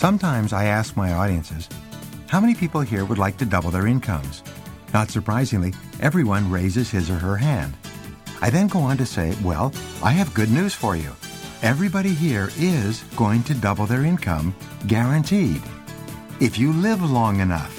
Sometimes I ask my audiences, how many people here would like to double their incomes? Not surprisingly, everyone raises his or her hand. I then go on to say, well, I have good news for you. Everybody here is going to double their income, guaranteed, if you live long enough.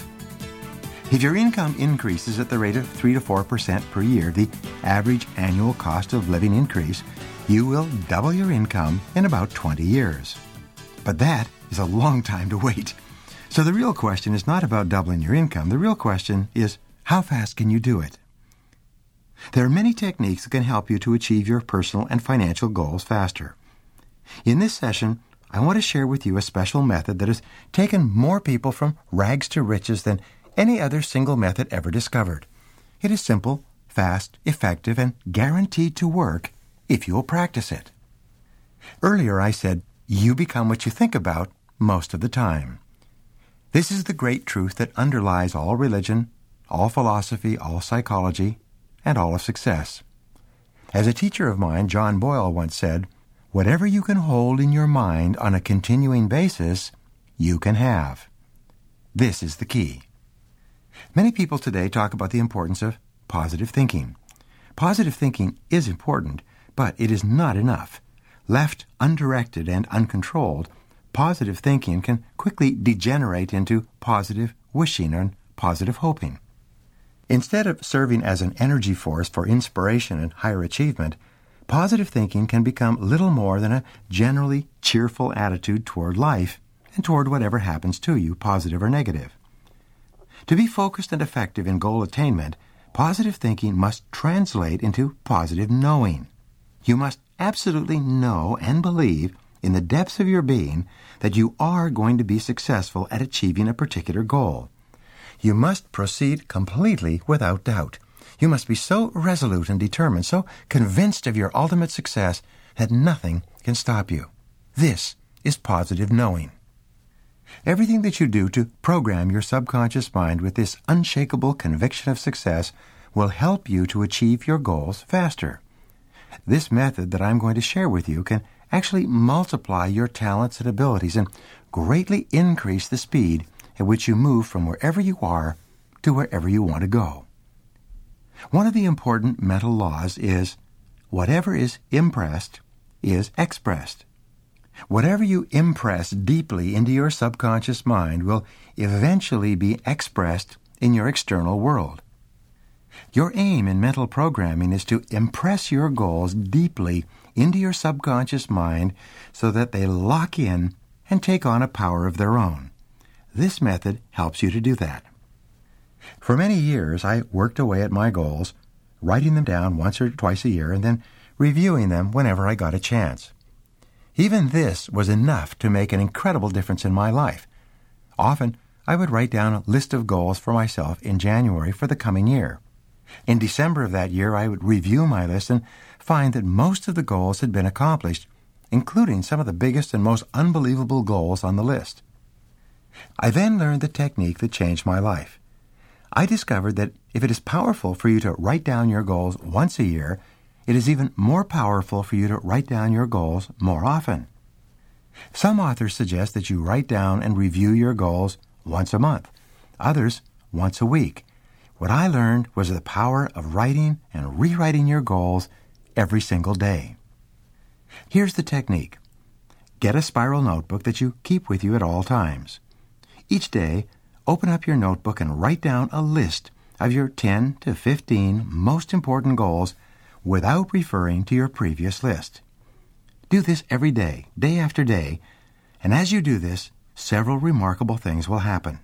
If your income increases at the rate of 3 to 4% per year, the average annual cost of living increase, you will double your income in about 20 years. But that is a long time to wait. So the real question is not about doubling your income. The real question is, how fast can you do it? There are many techniques that can help you to achieve your personal and financial goals faster. In this session, I want to share with you a special method that has taken more people from rags to riches than any other single method ever discovered. It is simple, fast, effective, and guaranteed to work if you will practice it. Earlier I said, you become what you think about most of the time. This is the great truth that underlies all religion, all philosophy, all psychology, and all of success. As a teacher of mine, John Boyle, once said, whatever you can hold in your mind on a continuing basis, you can have. This is the key. Many people today talk about the importance of positive thinking. Positive thinking is important, but it is not enough. Left undirected and uncontrolled, positive thinking can quickly degenerate into positive wishing and positive hoping. Instead of serving as an energy force for inspiration and higher achievement, positive thinking can become little more than a generally cheerful attitude toward life and toward whatever happens to you, positive or negative. To be focused and effective in goal attainment, positive thinking must translate into positive knowing. You must absolutely know and believe in the depths of your being that you are going to be successful at achieving a particular goal. You must proceed completely without doubt. You must be so resolute and determined, so convinced of your ultimate success that nothing can stop you. This is positive knowing. Everything that you do to program your subconscious mind with this unshakable conviction of success will help you to achieve your goals faster. This method that I'm going to share with you can actually multiply your talents and abilities and greatly increase the speed at which you move from wherever you are to wherever you want to go. One of the important mental laws is, whatever is impressed is expressed. Whatever you impress deeply into your subconscious mind will eventually be expressed in your external world. Your aim in mental programming is to impress your goals deeply into your subconscious mind so that they lock in and take on a power of their own. This method helps you to do that. For many years, I worked away at my goals, writing them down once or twice a year and then reviewing them whenever I got a chance. Even this was enough to make an incredible difference in my life. Often, I would write down a list of goals for myself in January for the coming year. In December of that year, I would review my list and find that most of the goals had been accomplished, including some of the biggest and most unbelievable goals on the list. I then learned the technique that changed my life. I discovered that if it is powerful for you to write down your goals once a year, it is even more powerful for you to write down your goals more often. Some authors suggest that you write down and review your goals once a month, others once a week. What I learned was the power of writing and rewriting your goals every single day. Here's the technique. Get a spiral notebook that you keep with you at all times. Each day, open up your notebook and write down a list of your 10 to 15 most important goals without referring to your previous list. Do this every day, day after day, and as you do this, several remarkable things will happen.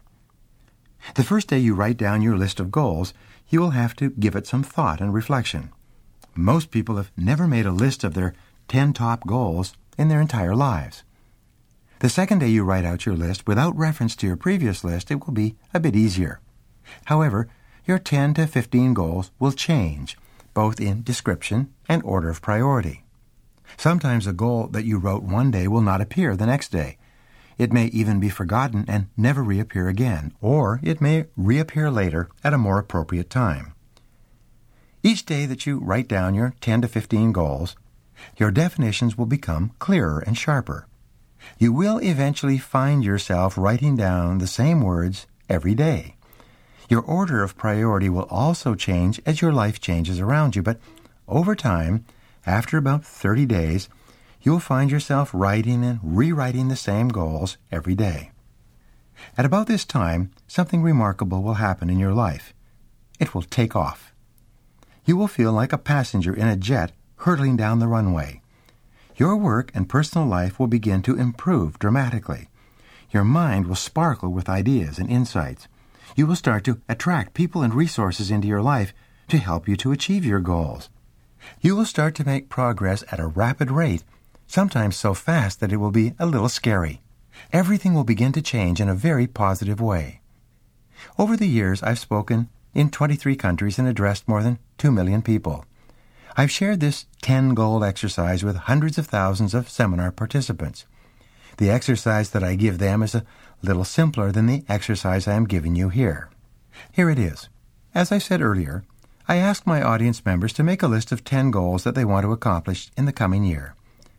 The first day you write down your list of goals, you will have to give it some thought and reflection. Most people have never made a list of their 10 top goals in their entire lives. The second day you write out your list without reference to your previous list, it will be a bit easier. However, your 10 to 15 goals will change, both in description and order of priority. Sometimes a goal that you wrote one day will not appear the next day. It may even be forgotten and never reappear again, or it may reappear later at a more appropriate time. Each day that you write down your 10 to 15 goals, your definitions will become clearer and sharper. You will eventually find yourself writing down the same words every day. Your order of priority will also change as your life changes around you, but over time, after about 30 days, you will find yourself writing and rewriting the same goals every day. At about this time, something remarkable will happen in your life. It will take off. You will feel like a passenger in a jet hurtling down the runway. Your work and personal life will begin to improve dramatically. Your mind will sparkle with ideas and insights. You will start to attract people and resources into your life to help you to achieve your goals. You will start to make progress at a rapid rate, sometimes so fast that it will be a little scary. Everything will begin to change in a very positive way. Over the years, I've spoken in 23 countries and addressed more than 2 million people. I've shared this 10-goal exercise with hundreds of thousands of seminar participants. The exercise that I give them is a little simpler than the exercise I am giving you here. Here it is. As I said earlier, I ask my audience members to make a list of 10 goals that they want to accomplish in the coming year.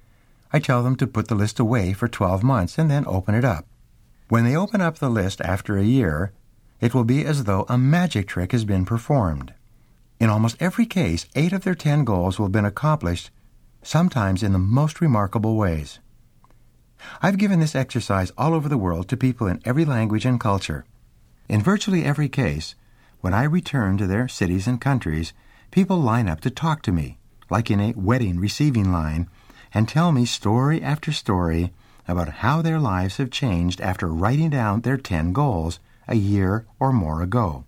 I tell them to put the list away for 12 months and then open it up. When they open up the list after a year, it will be as though a magic trick has been performed. In almost every case, 8 of their 10 goals will have been accomplished, sometimes in the most remarkable ways. I've given this exercise all over the world to people in every language and culture. In virtually every case, when I return to their cities and countries, people line up to talk to me, like in a wedding receiving line, and tell me story after story about how their lives have changed after writing down their 10 goals a year or more ago.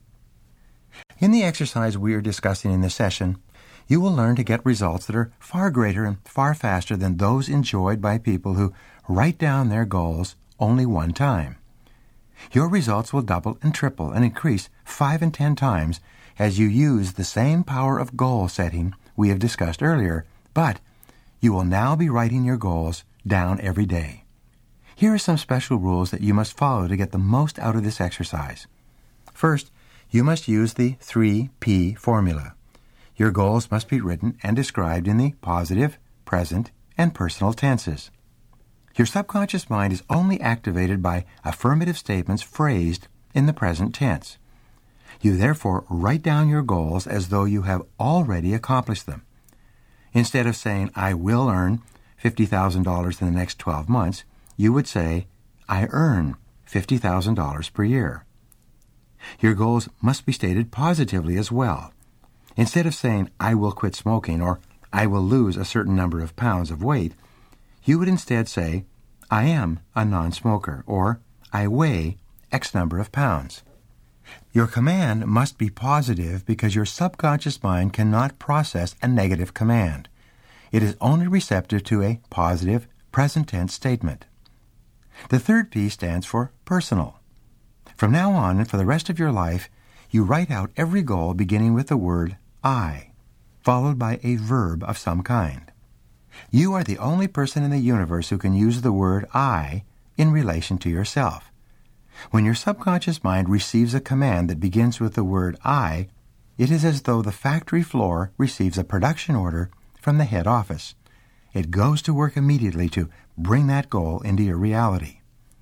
In the exercise we are discussing in this session, you will learn to get results that are far greater and far faster than those enjoyed by people who write down their goals only one time. Your results will double and triple and increase 5 and 10 times as you use the same power of goal setting we have discussed earlier, but you will now be writing your goals down every day. Here are some special rules that you must follow to get the most out of this exercise. First, you must use the 3P formula. Your goals must be written and described in the positive, present, and personal tenses. Your subconscious mind is only activated by affirmative statements phrased in the present tense. You therefore write down your goals as though you have already accomplished them. Instead of saying, I will earn $50,000 in the next 12 months, you would say, I earn $50,000 per year. Your goals must be stated positively as well. Instead of saying, I will quit smoking or I will lose a certain number of pounds of weight, you would instead say, I am a non-smoker, or I weigh X number of pounds. Your command must be positive because your subconscious mind cannot process a negative command. It is only receptive to a positive, present tense statement. The third P stands for personal. From now on and for the rest of your life, you write out every goal beginning with the word I, followed by a verb of some kind. You are the only person in the universe who can use the word I in relation to yourself. When your subconscious mind receives a command that begins with the word I, it is as though the factory floor receives a production order from the head office. It goes to work immediately to bring that goal into your reality.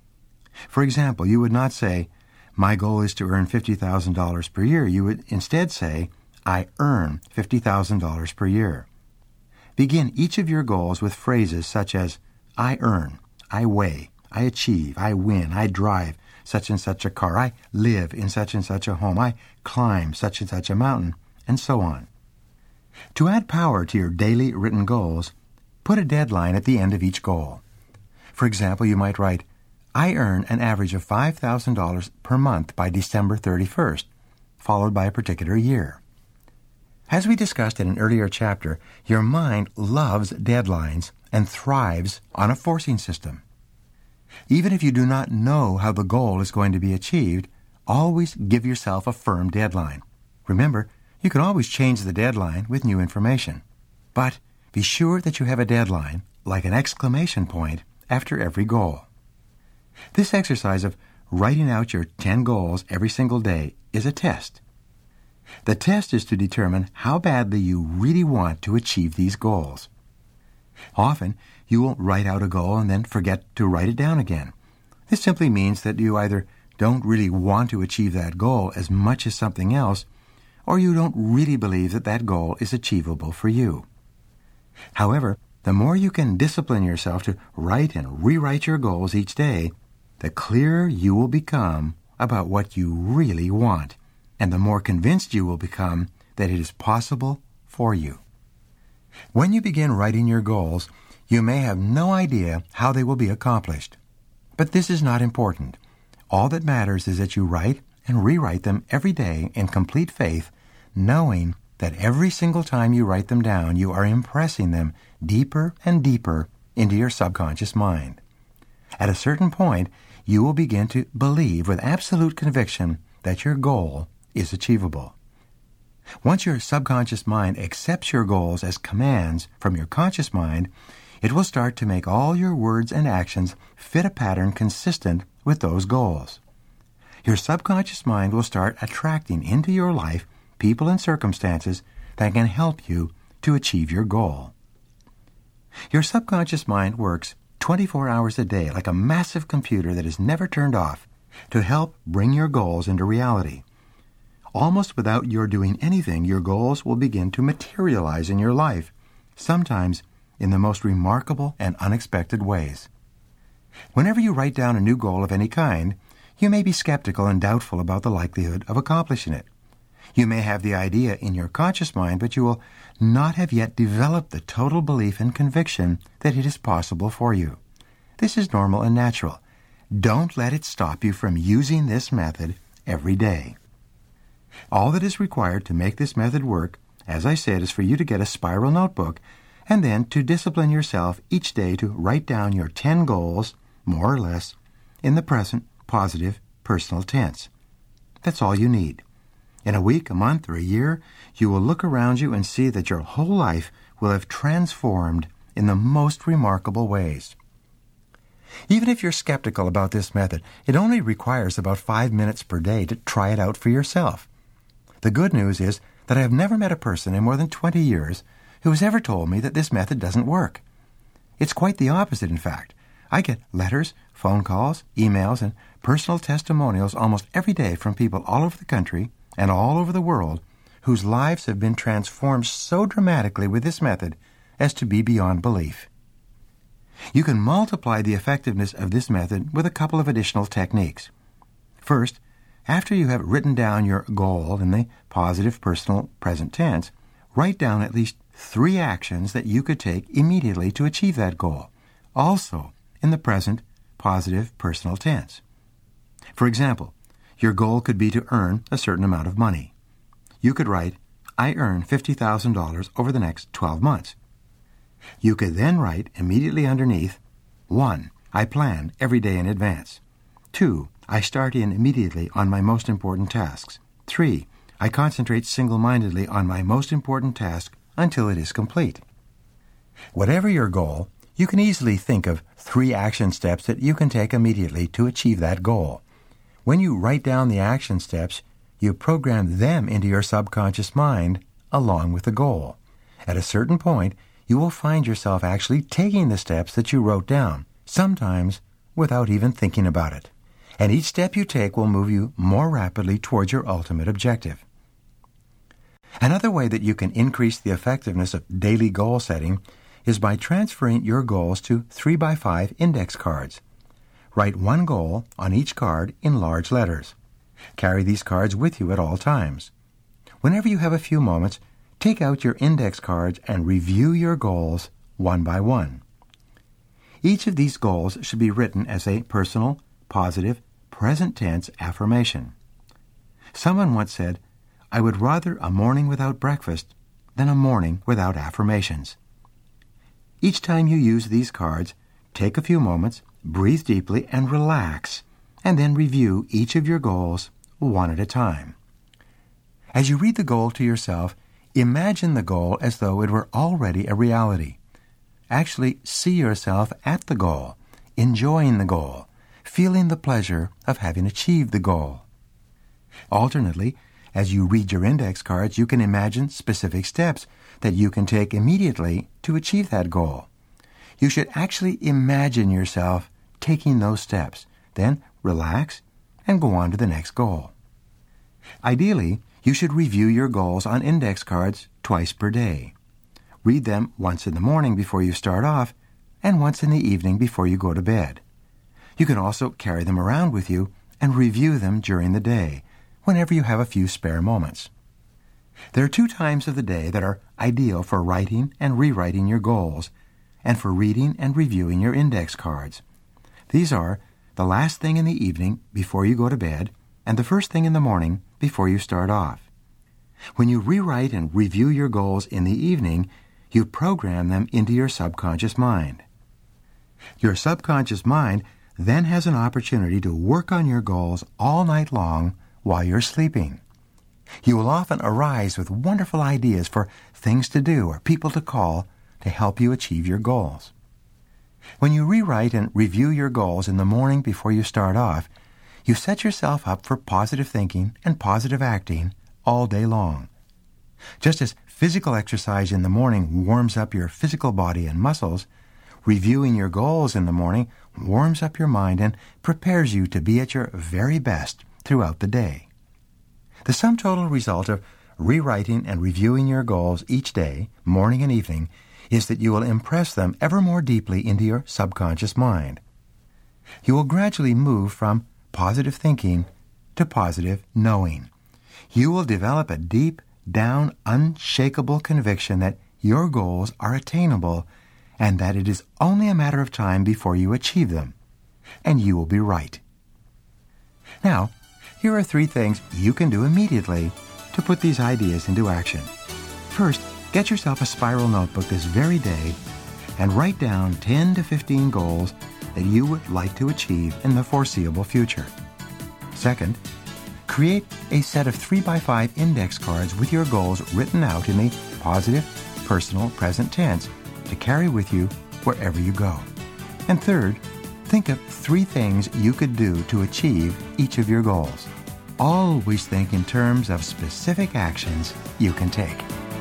For example, you would not say, my goal is to earn $50,000 per year. You would instead say, I earn $50,000 per year. Begin each of your goals with phrases such as, I earn, I weigh, I achieve, I win, I drive such and such a car, I live in such and such a home, I climb such and such a mountain, and so on. To add power to your daily written goals, put a deadline at the end of each goal. For example, you might write, I earn an average of $5,000 per month by December 31st, followed by a particular year. As we discussed in an earlier chapter, your mind loves deadlines and thrives on a forcing system. Even if you do not know how the goal is going to be achieved, always give yourself a firm deadline. Remember, you can always change the deadline with new information. But be sure that you have a deadline, like an exclamation point, after every goal. This exercise of writing out your 10 goals every single day is a test. The test is to determine how badly you really want to achieve these goals. Often, you will write out a goal and then forget to write it down again. This simply means that you either don't really want to achieve that goal as much as something else, or you don't really believe that that goal is achievable for you. However, the more you can discipline yourself to write and rewrite your goals each day, the clearer you will become about what you really want, and the more convinced you will become that it is possible for you. When you begin writing your goals, you may have no idea how they will be accomplished. But this is not important. All that matters is that you write and rewrite them every day in complete faith, knowing that every single time you write them down, you are impressing them deeper and deeper into your subconscious mind. At a certain point, you will begin to believe with absolute conviction that your goal is achievable. Once your subconscious mind accepts your goals as commands from your conscious mind, it will start to make all your words and actions fit a pattern consistent with those goals. Your subconscious mind will start attracting into your life people and circumstances that can help you to achieve your goal. Your subconscious mind works 24 hours a day like a massive computer that is never turned off to help bring your goals into reality. Almost without your doing anything, your goals will begin to materialize in your life, sometimes in the most remarkable and unexpected ways. Whenever you write down a new goal of any kind, you may be skeptical and doubtful about the likelihood of accomplishing it. You may have the idea in your conscious mind, but you will not have yet developed the total belief and conviction that it is possible for you. This is normal and natural. Don't let it stop you from using this method every day. All that is required to make this method work, as I said, is for you to get a spiral notebook and then to discipline yourself each day to write down your 10 goals, more or less, in the present, positive, personal tense. That's all you need. In a week, a month, or a year, you will look around you and see that your whole life will have transformed in the most remarkable ways. Even if you're skeptical about this method, it only requires about 5 minutes per day to try it out for yourself. The good news is that I have never met a person in more than 20 years who has ever told me that this method doesn't work. It's quite the opposite, in fact. I get letters, phone calls, emails, and personal testimonials almost every day from people all over the country and all over the world whose lives have been transformed so dramatically with this method as to be beyond belief. You can multiply the effectiveness of this method with a couple of additional techniques. First, after you have written down your goal in the positive personal present tense, write down at least 3 actions that you could take immediately to achieve that goal, also in the present positive personal tense. For example, your goal could be to earn a certain amount of money. You could write, I earn $50,000 over the next 12 months. You could then write immediately underneath, 1. I plan every day in advance. 2. I start in immediately on my most important tasks. 3. I concentrate single-mindedly on my most important task until it is complete. Whatever your goal, you can easily think of 3 action steps that you can take immediately to achieve that goal. When you write down the action steps, you program them into your subconscious mind along with the goal. At a certain point, you will find yourself actually taking the steps that you wrote down, sometimes without even thinking about it. And each step you take will move you more rapidly towards your ultimate objective. Another way that you can increase the effectiveness of daily goal setting is by transferring your goals to 3x5 index cards. Write 1 goal on each card in large letters. Carry these cards with you at all times. Whenever you have a few moments, take out your index cards and review your goals one by one. Each of these goals should be written as a personal, positive, present tense affirmation. Someone once said, I would rather a morning without breakfast than a morning without affirmations. Each time you use these cards, take a few moments, breathe deeply, and relax, and then review each of your goals one at a time. As you read the goal to yourself, imagine the goal as though it were already a reality. Actually see yourself at the goal, enjoying the goal, feeling the pleasure of having achieved the goal. Alternately, as you read your index cards, you can imagine specific steps that you can take immediately to achieve that goal. You should actually imagine yourself taking those steps, then relax and go on to the next goal. Ideally, you should review your goals on index cards twice per day. Read them once in the morning before you start off and once in the evening before you go to bed. You can also carry them around with you and review them during the day, whenever you have a few spare moments. There are 2 times of the day that are ideal for writing and rewriting your goals, and for reading and reviewing your index cards. These are the last thing in the evening before you go to bed, and the first thing in the morning before you start off. When you rewrite and review your goals in the evening, you program them into your subconscious mind. Your subconscious mind then has an opportunity to work on your goals all night long while you're sleeping. You will often arise with wonderful ideas for things to do or people to call to help you achieve your goals. When you rewrite and review your goals in the morning before you start off, you set yourself up for positive thinking and positive acting all day long. Just as physical exercise in the morning warms up your physical body and muscles, reviewing your goals in the morning warms up your mind and prepares you to be at your very best throughout the day. The sum total result of rewriting and reviewing your goals each day, morning and evening, is that you will impress them ever more deeply into your subconscious mind. You will gradually move from positive thinking to positive knowing. You will develop a deep down, unshakable conviction that your goals are attainable and that it is only a matter of time before you achieve them. And you will be right. Now, here are 3 things you can do immediately to put these ideas into action. First, get yourself a spiral notebook this very day and write down 10 to 15 goals that you would like to achieve in the foreseeable future. Second, create a set of 3x5 index cards with your goals written out in the positive, personal, present tense to carry with you wherever you go. And third, think of 3 things you could do to achieve each of your goals. Always think in terms of specific actions you can take.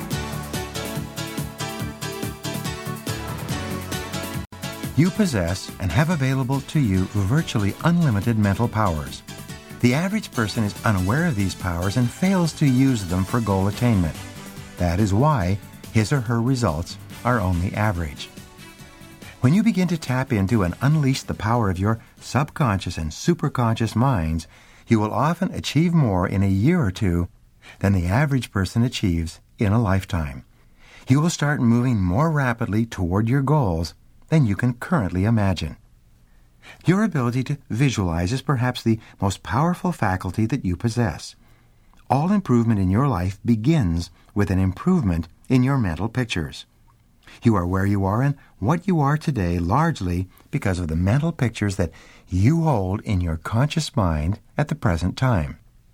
You possess and have available to you virtually unlimited mental powers. The average person is unaware of these powers and fails to use them for goal attainment. That is why his or her results are only average. When you begin to tap into and unleash the power of your subconscious and superconscious minds, you will often achieve more in a year or 2 than the average person achieves in a lifetime. You will start moving more rapidly toward your goals than you can currently imagine. Your ability to visualize is perhaps the most powerful faculty that you possess. All improvement in your life begins with an improvement in your mental pictures. You are where you are and what you are today largely because of the mental pictures that you hold in your conscious mind at the present time.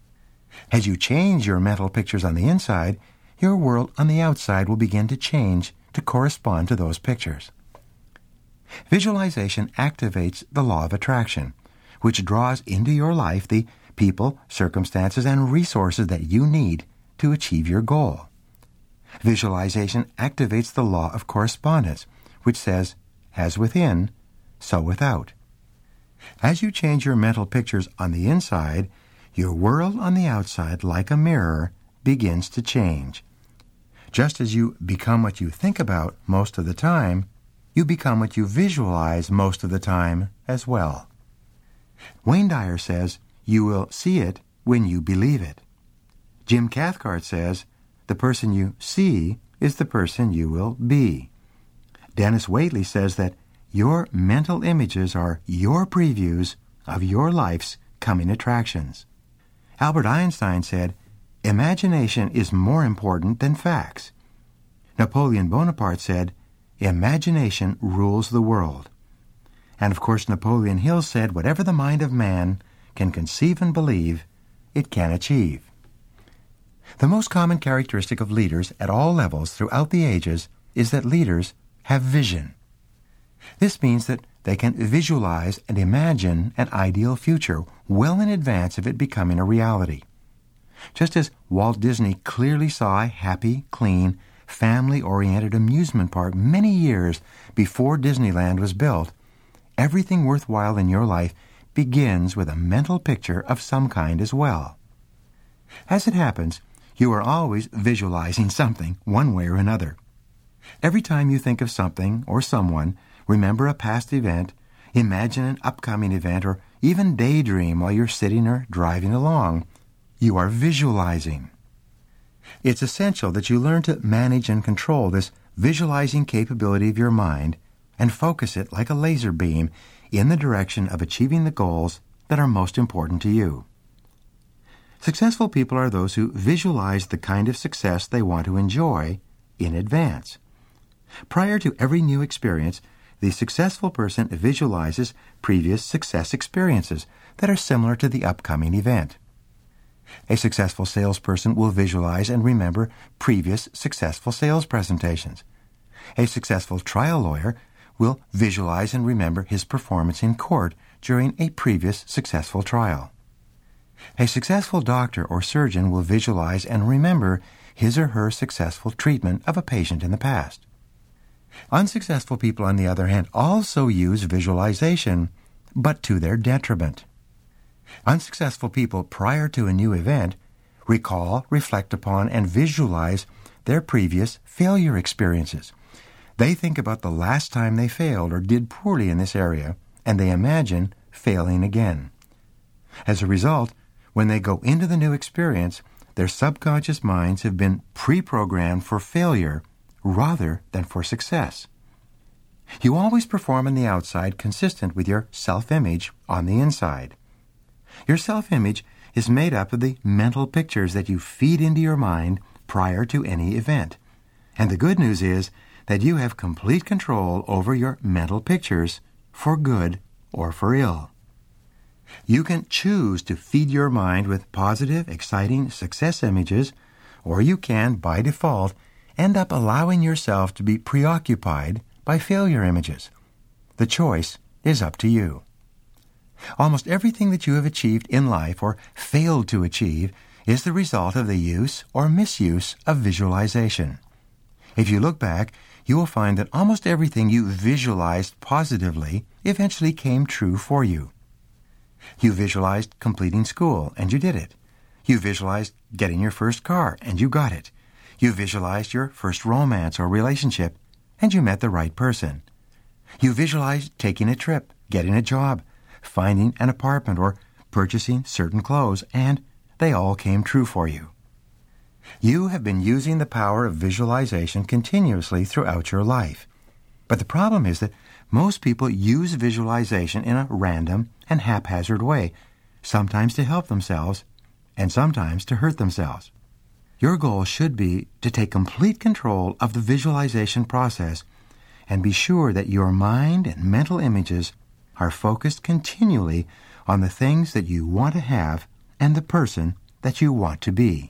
As you change your mental pictures on the inside, your world on the outside will begin to change to correspond to those pictures. Visualization activates the law of attraction, which draws into your life the people, circumstances, and resources that you need to achieve your goal. Visualization activates the law of correspondence, which says, as within, so without. As you change your mental pictures on the inside, your world on the outside, like a mirror, begins to change. Just as you become what you think about most of the time, you become what you visualize most of the time as well. Wayne Dyer says, you will see it when you believe it. Jim Cathcart says, the person you see is the person you will be. Dennis Waitley says that your mental images are your previews of your life's coming attractions. Albert Einstein said, imagination is more important than facts. Napoleon Bonaparte said, imagination rules the world. And of course Napoleon Hill said, whatever the mind of man can conceive and believe, it can achieve. The most common characteristic of leaders at all levels throughout the ages is that leaders have vision. This means that they can visualize and imagine an ideal future well in advance of it becoming a reality. Just as Walt Disney clearly saw a happy, clean, family-oriented amusement park many years before Disneyland was built, everything worthwhile in your life begins with a mental picture of some kind as well. As it happens, you are always visualizing something one way or another. Every time you think of something or someone, remember a past event, imagine an upcoming event, or even daydream while you're sitting or driving along, you are visualizing. It's essential that you learn to manage and control this visualizing capability of your mind and focus it like a laser beam in the direction of achieving the goals that are most important to you. Successful people are those who visualize the kind of success they want to enjoy in advance. Prior to every new experience, the successful person visualizes previous success experiences that are similar to the upcoming event. A successful salesperson will visualize and remember previous successful sales presentations. A successful trial lawyer will visualize and remember his performance in court during a previous successful trial. A successful doctor or surgeon will visualize and remember his or her successful treatment of a patient in the past. Unsuccessful people, on the other hand, also use visualization, but to their detriment. Unsuccessful people, prior to a new event, recall, reflect upon, and visualize their previous failure experiences. They think about the last time they failed or did poorly in this area, and they imagine failing again. As a result, when they go into the new experience, their subconscious minds have been pre-programmed for failure rather than for success. You always perform on the outside consistent with your self-image on the inside. Your self-image is made up of the mental pictures that you feed into your mind prior to any event. And the good news is that you have complete control over your mental pictures, for good or for ill. You can choose to feed your mind with positive, exciting success images, or you can, by default, end up allowing yourself to be preoccupied by failure images. The choice is up to you. Almost everything that you have achieved in life or failed to achieve is the result of the use or misuse of visualization. If you look back, you will find that almost everything you visualized positively eventually came true for you. You visualized completing school, and you did it. You visualized getting your first car, and you got it. You visualized your first romance or relationship, and you met the right person. You visualized taking a trip, getting a job, finding an apartment, or purchasing certain clothes, and they all came true for you. You have been using the power of visualization continuously throughout your life. But the problem is that most people use visualization in a random and haphazard way, sometimes to help themselves and sometimes to hurt themselves. Your goal should be to take complete control of the visualization process and be sure that your mind and mental images are focused continually on the things that you want to have and the person that you want to be.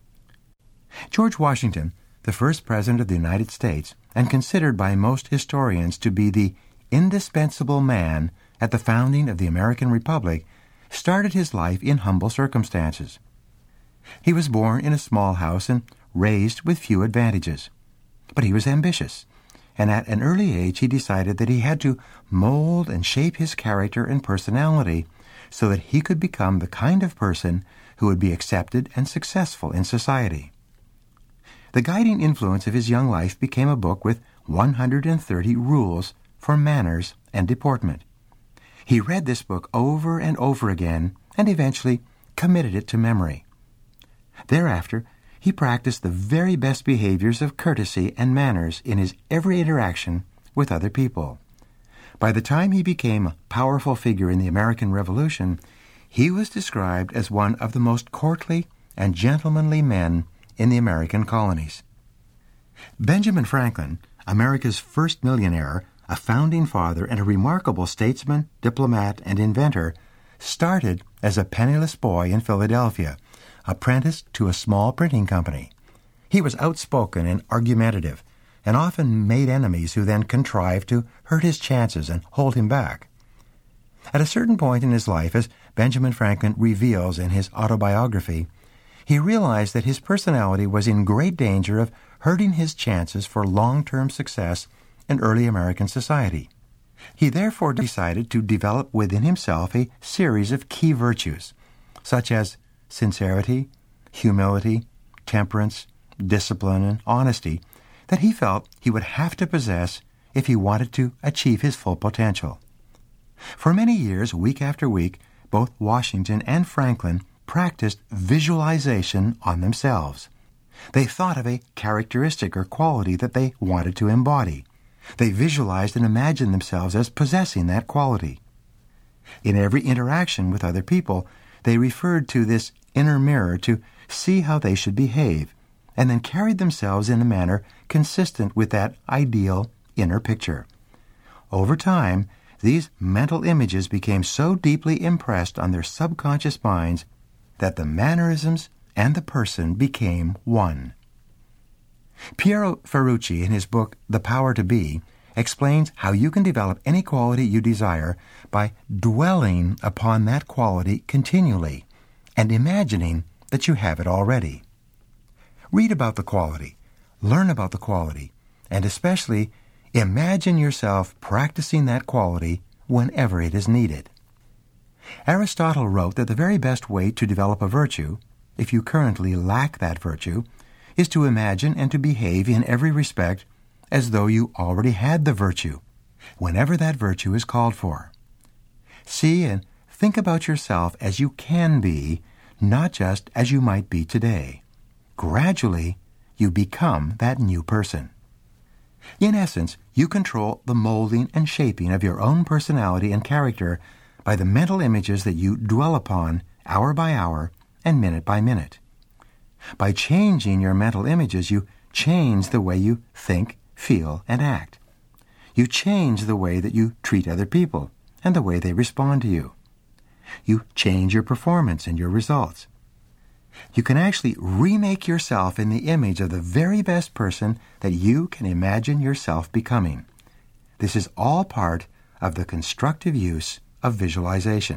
George Washington, the first President of the United States, and considered by most historians to be the indispensable man at the founding of the American Republic, started his life in humble circumstances. He was born in a small house and raised with few advantages. But he was ambitious, and at an early age he decided that he had to mold and shape his character and personality so that he could become the kind of person who would be accepted and successful in society. The guiding influence of his young life became a book with 130 rules for manners and deportment. He read this book over and over again and eventually committed it to memory. Thereafter, he practiced the very best behaviors of courtesy and manners in his every interaction with other people. By the time he became a powerful figure in the American Revolution, he was described as one of the most courtly and gentlemanly men in the American colonies. Benjamin Franklin, America's first millionaire, a founding father, and a remarkable statesman, diplomat, and inventor, started as a penniless boy in Philadelphia, apprenticed to a small printing company. He was outspoken and argumentative, and often made enemies who then contrived to hurt his chances and hold him back. At a certain point in his life, as Benjamin Franklin reveals in his autobiography, he realized that his personality was in great danger of hurting his chances for long-term success in early American society. He therefore decided to develop within himself a series of key virtues, such as sincerity, humility, temperance, discipline, and honesty, that he felt he would have to possess if he wanted to achieve his full potential. For many years, week after week, both Washington and Franklin practiced visualization on themselves. They thought of a characteristic or quality that they wanted to embody. They visualized and imagined themselves as possessing that quality. In every interaction with other people, they referred to this inner mirror to see how they should behave, and then carried themselves in a manner consistent with that ideal inner picture. Over time, these mental images became so deeply impressed on their subconscious minds that the mannerisms and the person became one. Piero Ferrucci, in his book The Power to Be, explains how you can develop any quality you desire by dwelling upon that quality continually and imagining that you have it already. Read about the quality, learn about the quality, and especially imagine yourself practicing that quality whenever it is needed. Aristotle wrote that the very best way to develop a virtue, if you currently lack that virtue, is to imagine and to behave in every respect as though you already had the virtue, whenever that virtue is called for. See and think about yourself as you can be, not just as you might be today. Gradually, you become that new person. In essence, you control the molding and shaping of your own personality and character by the mental images that you dwell upon hour by hour and minute by minute. By changing your mental images, you change the way you think, feel, and act. You change the way that you treat other people and the way they respond to you. You change your performance and your results. You can actually remake yourself in the image of the very best person that you can imagine yourself becoming. This is all part of the constructive use of visualization.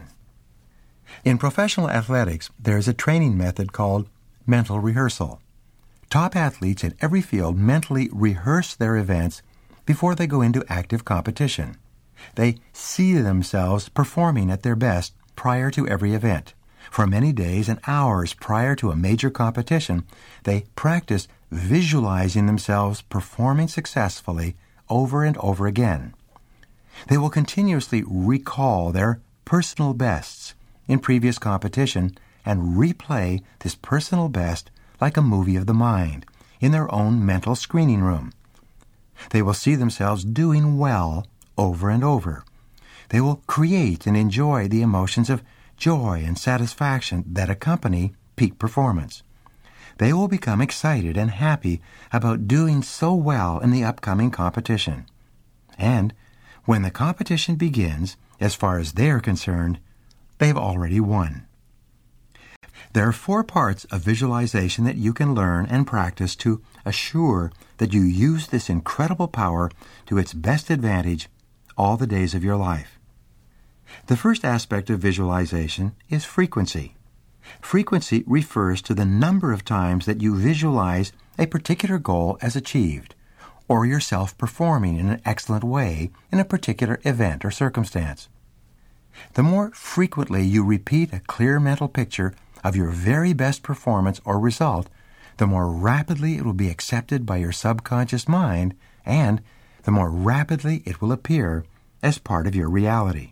In professional athletics, there is a training method called mental rehearsal. Top athletes in every field mentally rehearse their events before they go into active competition. They see themselves performing at their best prior to every event. For many days and hours prior to a major competition, they practice visualizing themselves performing successfully over and over again. They will continuously recall their personal bests in previous competition and replay this personal best like a movie of the mind in their own mental screening room. They will see themselves doing well over and over. They will create and enjoy the emotions of joy and satisfaction that accompany peak performance. They will become excited and happy about doing so well in the upcoming competition. And when the competition begins, as far as they are concerned, they've already won. There are 4 parts of visualization that you can learn and practice to assure that you use this incredible power to its best advantage all the days of your life. The first aspect of visualization is frequency. Frequency refers to the number of times that you visualize a particular goal as achieved, or yourself performing in an excellent way in a particular event or circumstance. The more frequently you repeat a clear mental picture of your very best performance or result, the more rapidly it will be accepted by your subconscious mind, and the more rapidly it will appear as part of your reality.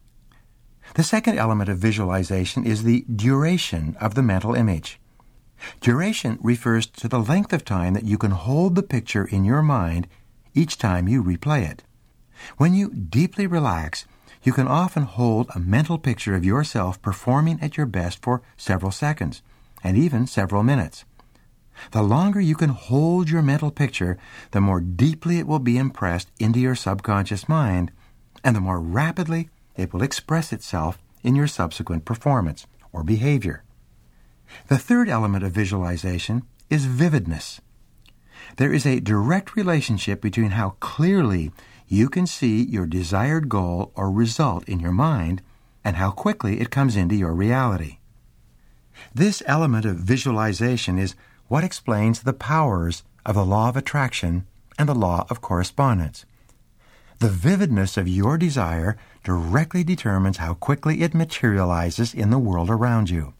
The second element of visualization is the duration of the mental image. Duration refers to the length of time that you can hold the picture in your mind each time you replay it. When you deeply relax, you can often hold a mental picture of yourself performing at your best for several seconds, and even several minutes. The longer you can hold your mental picture, the more deeply it will be impressed into your subconscious mind, and the more rapidly it will express itself in your subsequent performance or behavior. The third element of visualization is vividness. There is a direct relationship between how clearly you can see your desired goal or result in your mind and how quickly it comes into your reality. This element of visualization is what explains the powers of the law of attraction and the law of correspondence. The vividness of your desire directly determines how quickly it materializes in the world around you.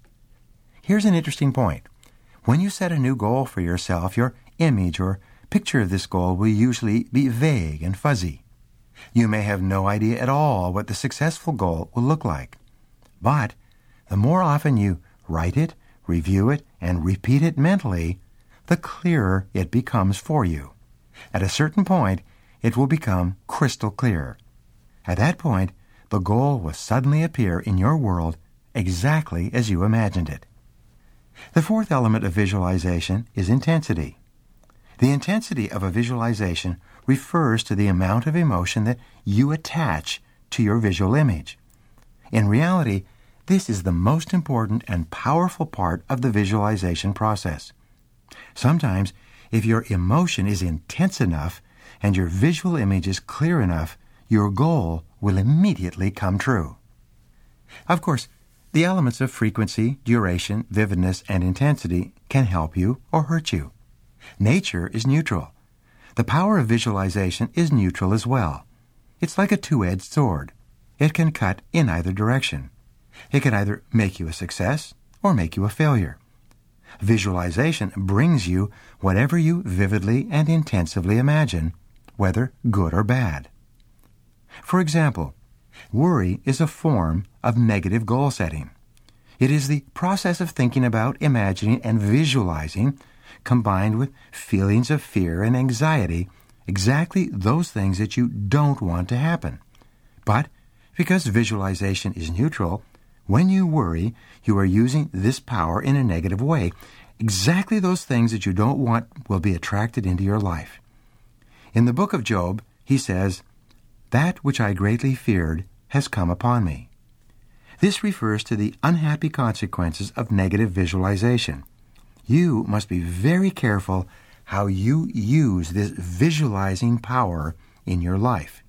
Here's an interesting point. When you set a new goal for yourself, your image or picture of this goal will usually be vague and fuzzy. You may have no idea at all what the successful goal will look like. But the more often you write it, review it, and repeat it mentally, the clearer it becomes for you. At a certain point, it will become crystal clear. At that point, the goal will suddenly appear in your world exactly as you imagined it. The fourth element of visualization is intensity. The intensity of a visualization refers to the amount of emotion that you attach to your visual image. In reality, this is the most important and powerful part of the visualization process. Sometimes, if your emotion is intense enough and your visual image is clear enough, your goal will immediately come true. Of course, the elements of frequency, duration, vividness, and intensity can help you or hurt you. Nature is neutral. The power of visualization is neutral as well. It's like a two-edged sword. It can cut in either direction. It can either make you a success or make you a failure. Visualization brings you whatever you vividly and intensively imagine, whether good or bad. For example, worry is a form of negative goal setting. It is the process of thinking about, imagining, and visualizing, combined with feelings of fear and anxiety, exactly those things that you don't want to happen. But because visualization is neutral, when you worry, you are using this power in a negative way. Exactly those things that you don't want will be attracted into your life. In the book of Job, he says, "That which I greatly feared has come upon me." This refers to the unhappy consequences of negative visualization. You must be very careful how you use this visualizing power in your life.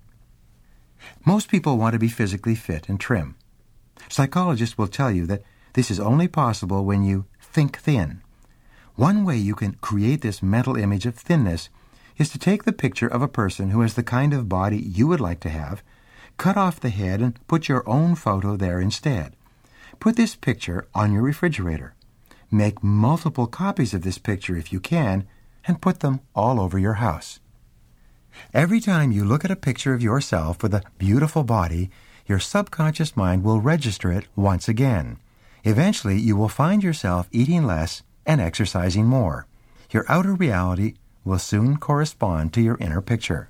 Most people want to be physically fit and trim. Psychologists will tell you that this is only possible when you think thin. One way you can create this mental image of thinness is to take the picture of a person who has the kind of body you would like to have, cut off the head and put your own photo there instead. Put this picture on your refrigerator. Make multiple copies of this picture if you can, and put them all over your house. Every time you look at a picture of yourself with a beautiful body, your subconscious mind will register it once again. Eventually, you will find yourself eating less and exercising more. Your outer reality will soon correspond to your inner picture.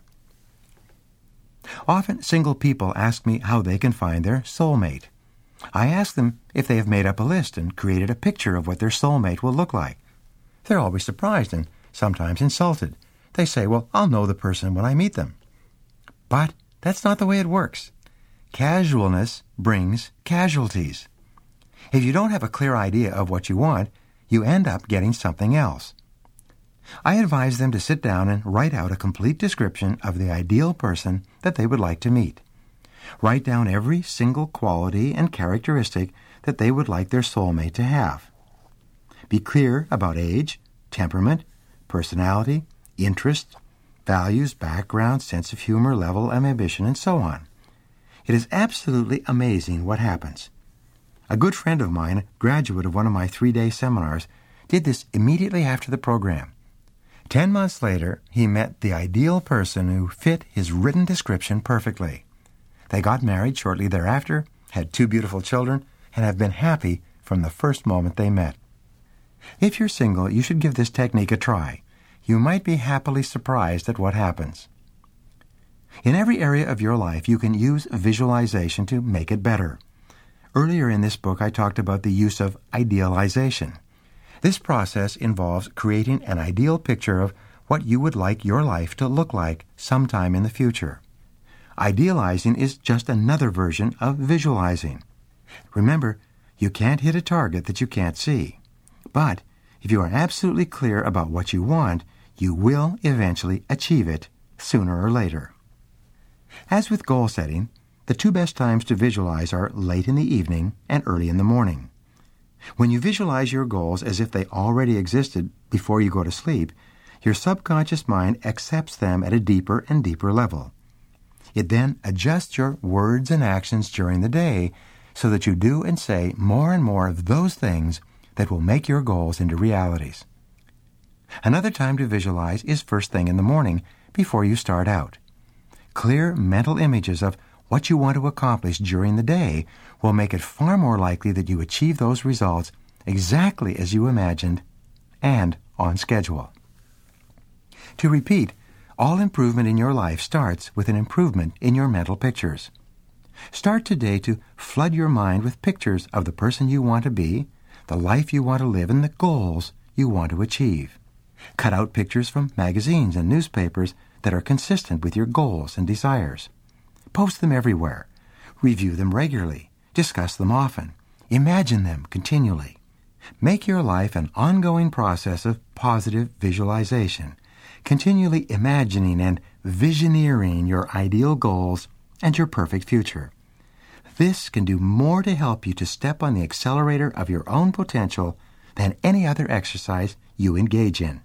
Often, single people ask me how they can find their soulmate. I ask them if they have made up a list and created a picture of what their soulmate will look like. They're always surprised and sometimes insulted. They say, "Well, I'll know the person when I meet them." But that's not the way it works. Casualness brings casualties. If you don't have a clear idea of what you want, you end up getting something else. I advise them to sit down and write out a complete description of the ideal person that they would like to meet. Write down every single quality and characteristic that they would like their soulmate to have. Be clear about age, temperament, personality, interest, values, background, sense of humor, level of ambition, and so on. It is absolutely amazing what happens. A good friend of mine, a graduate of one of my 3-day seminars, did this immediately after the program. 10 months later, he met the ideal person who fit his written description perfectly. They got married shortly thereafter, had 2 beautiful children, and have been happy from the first moment they met. If you're single, you should give this technique a try. You might be happily surprised at what happens. In every area of your life, you can use visualization to make it better. Earlier in this book, I talked about the use of idealization. This process involves creating an ideal picture of what you would like your life to look like sometime in the future. Idealizing is just another version of visualizing. Remember, you can't hit a target that you can't see. But if you are absolutely clear about what you want, you will eventually achieve it sooner or later. As with goal setting, the 2 best times to visualize are late in the evening and early in the morning. When you visualize your goals as if they already existed before you go to sleep, your subconscious mind accepts them at a deeper and deeper level. It then adjusts your words and actions during the day so that you do and say more and more of those things that will make your goals into realities. Another time to visualize is first thing in the morning before you start out. Clear mental images of what you want to accomplish during the day will make it far more likely that you achieve those results exactly as you imagined and on schedule. To repeat, all improvement in your life starts with an improvement in your mental pictures. Start today to flood your mind with pictures of the person you want to be, the life you want to live, and the goals you want to achieve. Cut out pictures from magazines and newspapers that are consistent with your goals and desires. Post them everywhere. Review them regularly. Discuss them often. Imagine them continually. Make your life an ongoing process of positive visualization, continually imagining and visioneering your ideal goals and your perfect future. This can do more to help you to step on the accelerator of your own potential than any other exercise you engage in.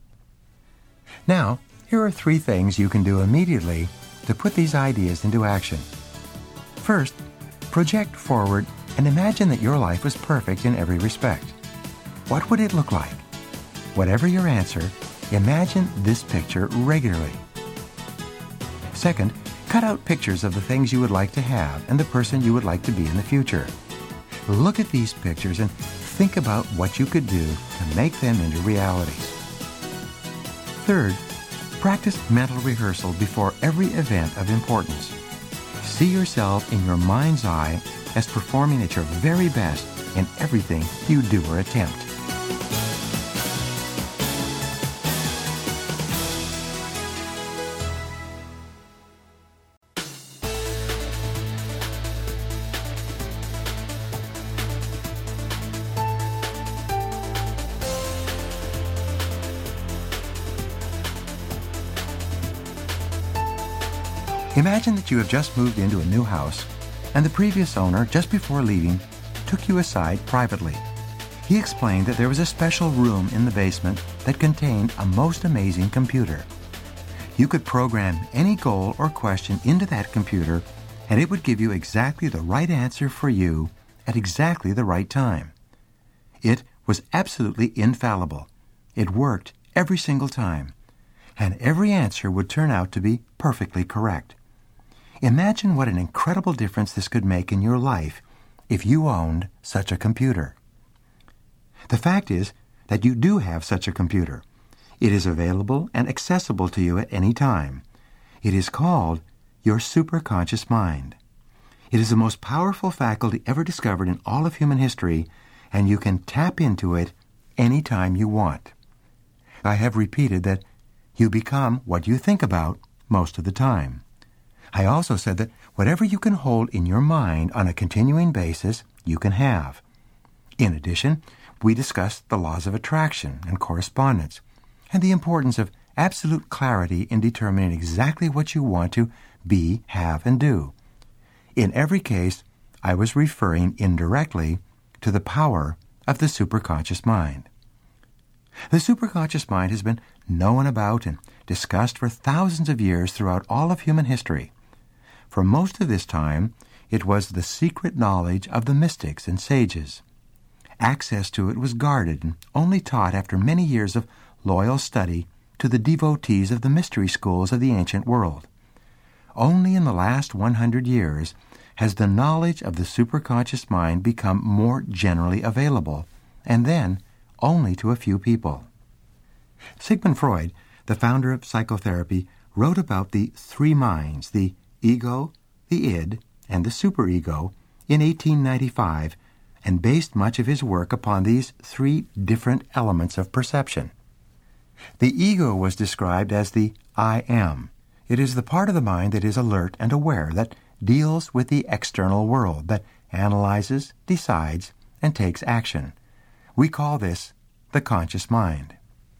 Now, here are 3 things you can do immediately to put these ideas into action. First, project forward and imagine that your life was perfect in every respect. What would it look like? Whatever your answer, imagine this picture regularly. Second, cut out pictures of the things you would like to have and the person you would like to be in the future. Look at these pictures and think about what you could do to make them into realities. Third, practice mental rehearsal before every event of importance. See yourself in your mind's eye as performing at your very best in everything you do or attempt. Imagine that you have just moved into a new house, and the previous owner, just before leaving, took you aside privately. He explained that there was a special room in the basement that contained a most amazing computer. You could program any goal or question into that computer, and it would give you exactly the right answer for you at exactly the right time. It was absolutely infallible. It worked every single time, and every answer would turn out to be perfectly correct. Imagine what an incredible difference this could make in your life if you owned such a computer. The fact is that you do have such a computer. It is available and accessible to you at any time. It is called your superconscious mind. It is the most powerful faculty ever discovered in all of human history, and you can tap into it any time you want. I have repeated that you become what you think about most of the time. I also said that whatever you can hold in your mind on a continuing basis, you can have. In addition, we discussed the laws of attraction and correspondence, and the importance of absolute clarity in determining exactly what you want to be, have, and do. In every case, I was referring indirectly to the power of the superconscious mind. The superconscious mind has been known about and discussed for thousands of years throughout all of human history. For most of this time, it was the secret knowledge of the mystics and sages. Access to it was guarded and only taught after many years of loyal study to the devotees of the mystery schools of the ancient world. Only in the last 100 years has the knowledge of the superconscious mind become more generally available, and then only to a few people. Sigmund Freud, the founder of psychotherapy, wrote about the 3 minds, the ego, the id, and the superego, in 1895, and based much of his work upon these 3 different elements of perception. The ego was described as the I am. It is the part of the mind that is alert and aware, that deals with the external world, that analyzes, decides, and takes action. We call this the conscious mind.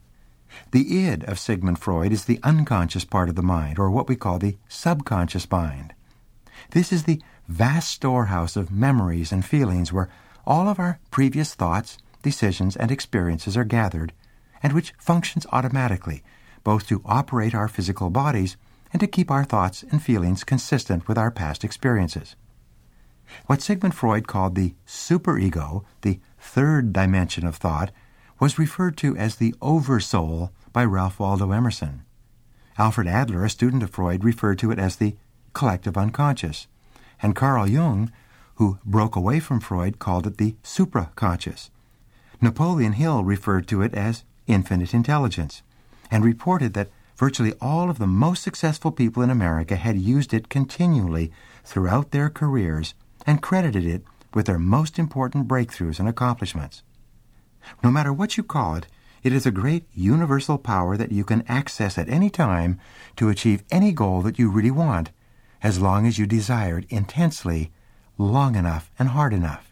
The id of Sigmund Freud is the unconscious part of the mind, or what we call the subconscious mind. This is the vast storehouse of memories and feelings where all of our previous thoughts, decisions, and experiences are gathered, and which functions automatically, both to operate our physical bodies and to keep our thoughts and feelings consistent with our past experiences. What Sigmund Freud called the superego, the third dimension of thought, was referred to as the oversoul by Ralph Waldo Emerson. Alfred Adler, a student of Freud, referred to it as the collective unconscious, and Carl Jung, who broke away from Freud, called it the supraconscious. Napoleon Hill referred to it as infinite intelligence, and reported that virtually all of the most successful people in America had used it continually throughout their careers and credited it with their most important breakthroughs and accomplishments. No matter what you call it, it is a great universal power that you can access at any time to achieve any goal that you really want, as long as you desire it intensely, long enough, and hard enough.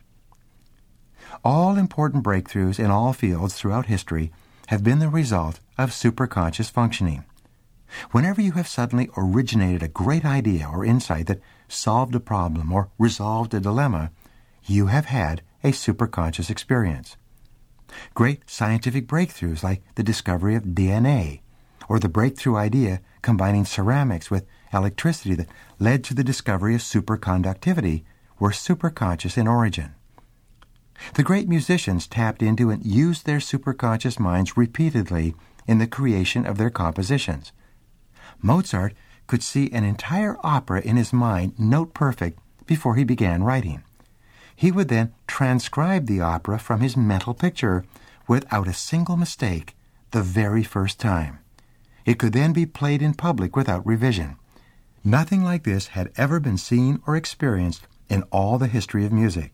All important breakthroughs in all fields throughout history have been the result of superconscious functioning. Whenever you have suddenly originated a great idea or insight that solved a problem or resolved a dilemma, you have had a superconscious experience. Great scientific breakthroughs like the discovery of DNA, or the breakthrough idea combining ceramics with electricity that led to the discovery of superconductivity, were superconscious in origin. The great musicians tapped into and used their superconscious minds repeatedly in the creation of their compositions. Mozart could see an entire opera in his mind note perfect before he began writing. He would then transcribe the opera from his mental picture without a single mistake the very first time. It could then be played in public without revision. Nothing like this had ever been seen or experienced in all the history of music.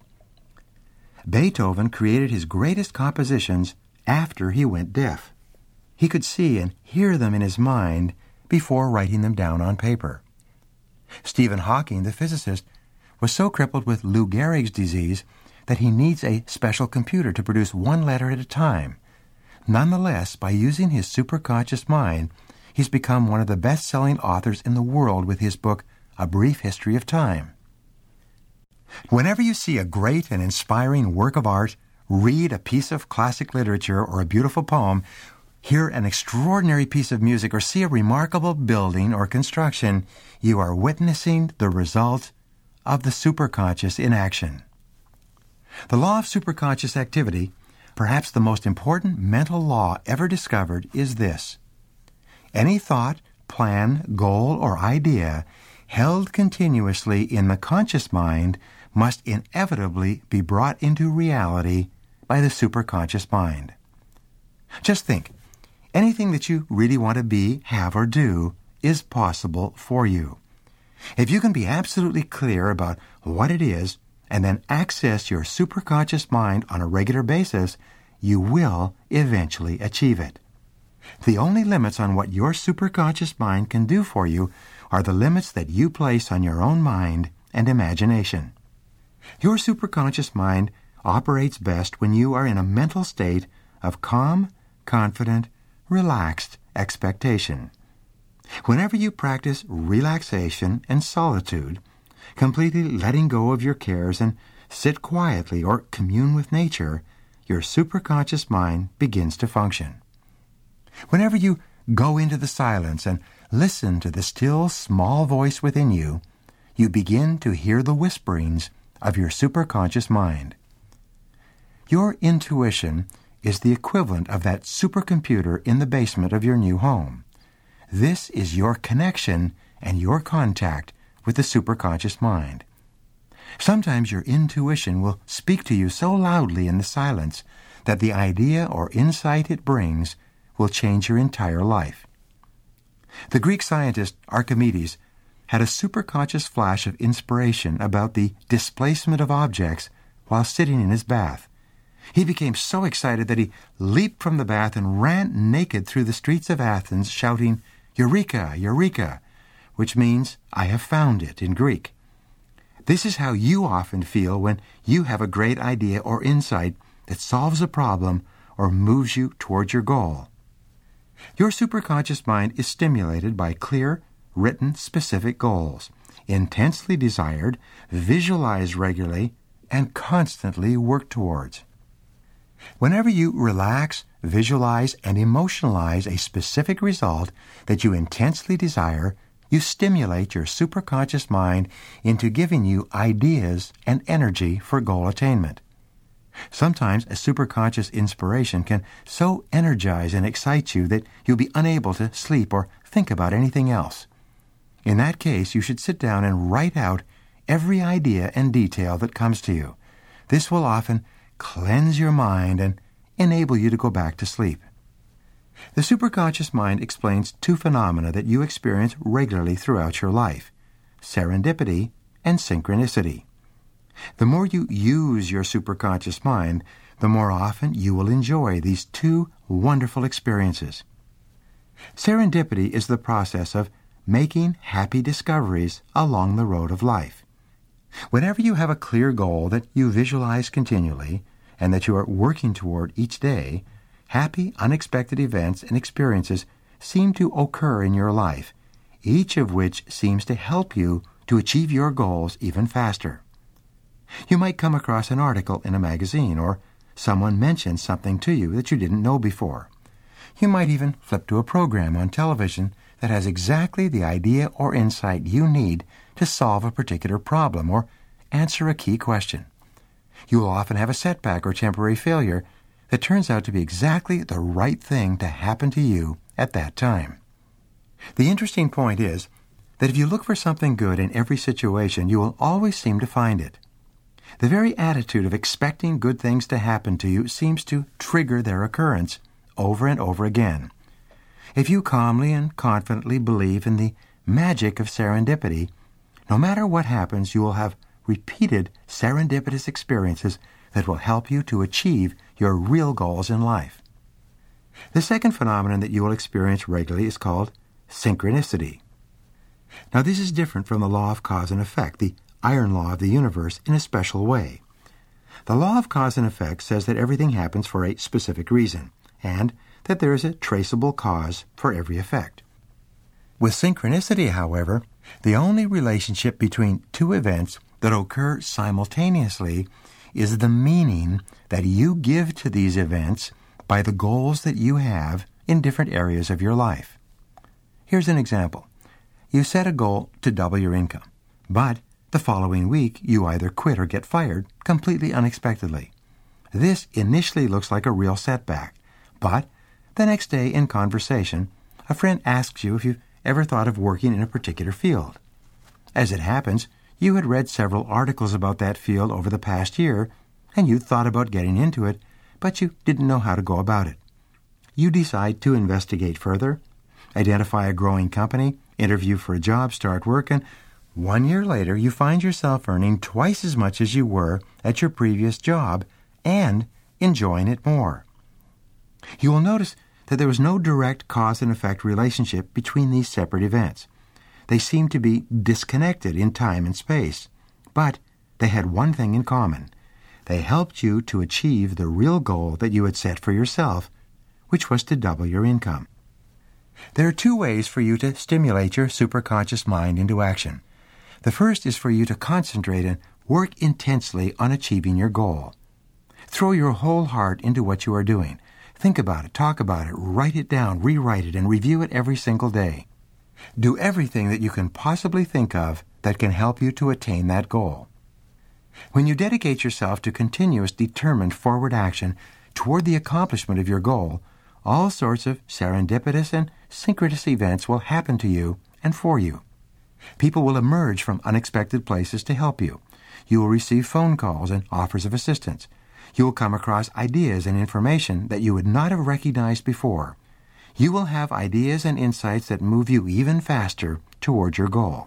Beethoven created his greatest compositions after he went deaf. He could see and hear them in his mind before writing them down on paper. Stephen Hawking, the physicist, was so crippled with Lou Gehrig's disease that he needs a special computer to produce one letter at a time. Nonetheless, by using his superconscious mind, he's become one of the best-selling authors in the world with his book, A Brief History of Time. Whenever you see a great and inspiring work of art, read a piece of classic literature or a beautiful poem, hear an extraordinary piece of music, or see a remarkable building or construction, you are witnessing the result of the superconscious in action. The law of superconscious activity, perhaps the most important mental law ever discovered, is this: any thought, plan, goal, or idea held continuously in the conscious mind must inevitably be brought into reality by the superconscious mind. Just think, anything that you really want to be, have, or do is possible for you. If you can be absolutely clear about what it is and then access your superconscious mind on a regular basis, you will eventually achieve it. The only limits on what your superconscious mind can do for you are the limits that you place on your own mind and imagination. Your superconscious mind operates best when you are in a mental state of calm, confident, relaxed expectation. Whenever you practice relaxation and solitude, completely letting go of your cares and sit quietly or commune with nature, your superconscious mind begins to function. Whenever you go into the silence and listen to the still, small voice within you, you begin to hear the whisperings of your superconscious mind. Your intuition is the equivalent of that supercomputer in the basement of your new home. This is your connection and your contact with the superconscious mind. Sometimes your intuition will speak to you so loudly in the silence that the idea or insight it brings will change your entire life. The Greek scientist Archimedes had a superconscious flash of inspiration about the displacement of objects while sitting in his bath. He became so excited that he leaped from the bath and ran naked through the streets of Athens, shouting, "Eureka! Eureka!" which means, "I have found it" in Greek. This is how you often feel when you have a great idea or insight that solves a problem or moves you towards your goal. Your superconscious mind is stimulated by clear, written, specific goals, intensely desired, visualized regularly, and constantly worked towards. Whenever you relax, visualize, and emotionalize a specific result that you intensely desire, you stimulate your superconscious mind into giving you ideas and energy for goal attainment. Sometimes a superconscious inspiration can so energize and excite you that you'll be unable to sleep or think about anything else. In that case, you should sit down and write out every idea and detail that comes to you. This will often cleanse your mind and enable you to go back to sleep. The superconscious mind explains two phenomena that you experience regularly throughout your life: serendipity and synchronicity. The more you use your superconscious mind, the more often you will enjoy these two wonderful experiences. Serendipity is the process of making happy discoveries along the road of life. Whenever you have a clear goal that you visualize continually and that you are working toward each day, happy, unexpected events and experiences seem to occur in your life, each of which seems to help you to achieve your goals even faster. You might come across an article in a magazine, or someone mentions something to you that you didn't know before. You might even flip to a program on television that has exactly the idea or insight you need to solve a particular problem or answer a key question. You will often have a setback or temporary failure that turns out to be exactly the right thing to happen to you at that time. The interesting point is that if you look for something good in every situation, you will always seem to find it. The very attitude of expecting good things to happen to you seems to trigger their occurrence over and over again. If you calmly and confidently believe in the magic of serendipity, no matter what happens, you will have repeated serendipitous experiences that will help you to achieve your real goals in life. The second phenomenon that you will experience regularly is called synchronicity. Now, this is different from the law of cause and effect, the iron law of the universe, in a special way. The law of cause and effect says that everything happens for a specific reason, and that there is a traceable cause for every effect. With synchronicity, however, the only relationship between two events that occur simultaneously is the meaning that you give to these events by the goals that you have in different areas of your life. Here's an example. You set a goal to double your income, but the following week you either quit or get fired completely unexpectedly. This initially looks like a real setback, but the next day in conversation, a friend asks you if you've ever thought of working in a particular field. As it happens, you had read several articles about that field over the past year, and you thought about getting into it, but you didn't know how to go about it. You decide to investigate further, identify a growing company, interview for a job, start work, and 1 year later you find yourself earning twice as much as you were at your previous job and enjoying it more. You will notice that there was no direct cause and effect relationship between these separate events. They seemed to be disconnected in time and space, but they had one thing in common. They helped you to achieve the real goal that you had set for yourself, which was to double your income. There are two ways for you to stimulate your superconscious mind into action. The first is for you to concentrate and work intensely on achieving your goal. Throw your whole heart into what you are doing. Think about it, talk about it, write it down, rewrite it, and review it every single day. Do everything that you can possibly think of that can help you to attain that goal. When you dedicate yourself to continuous, determined forward action toward the accomplishment of your goal, all sorts of serendipitous and synchronous events will happen to you and for you. People will emerge from unexpected places to help you. You will receive phone calls and offers of assistance. You will come across ideas and information that you would not have recognized before. You will have ideas and insights that move you even faster toward your goal.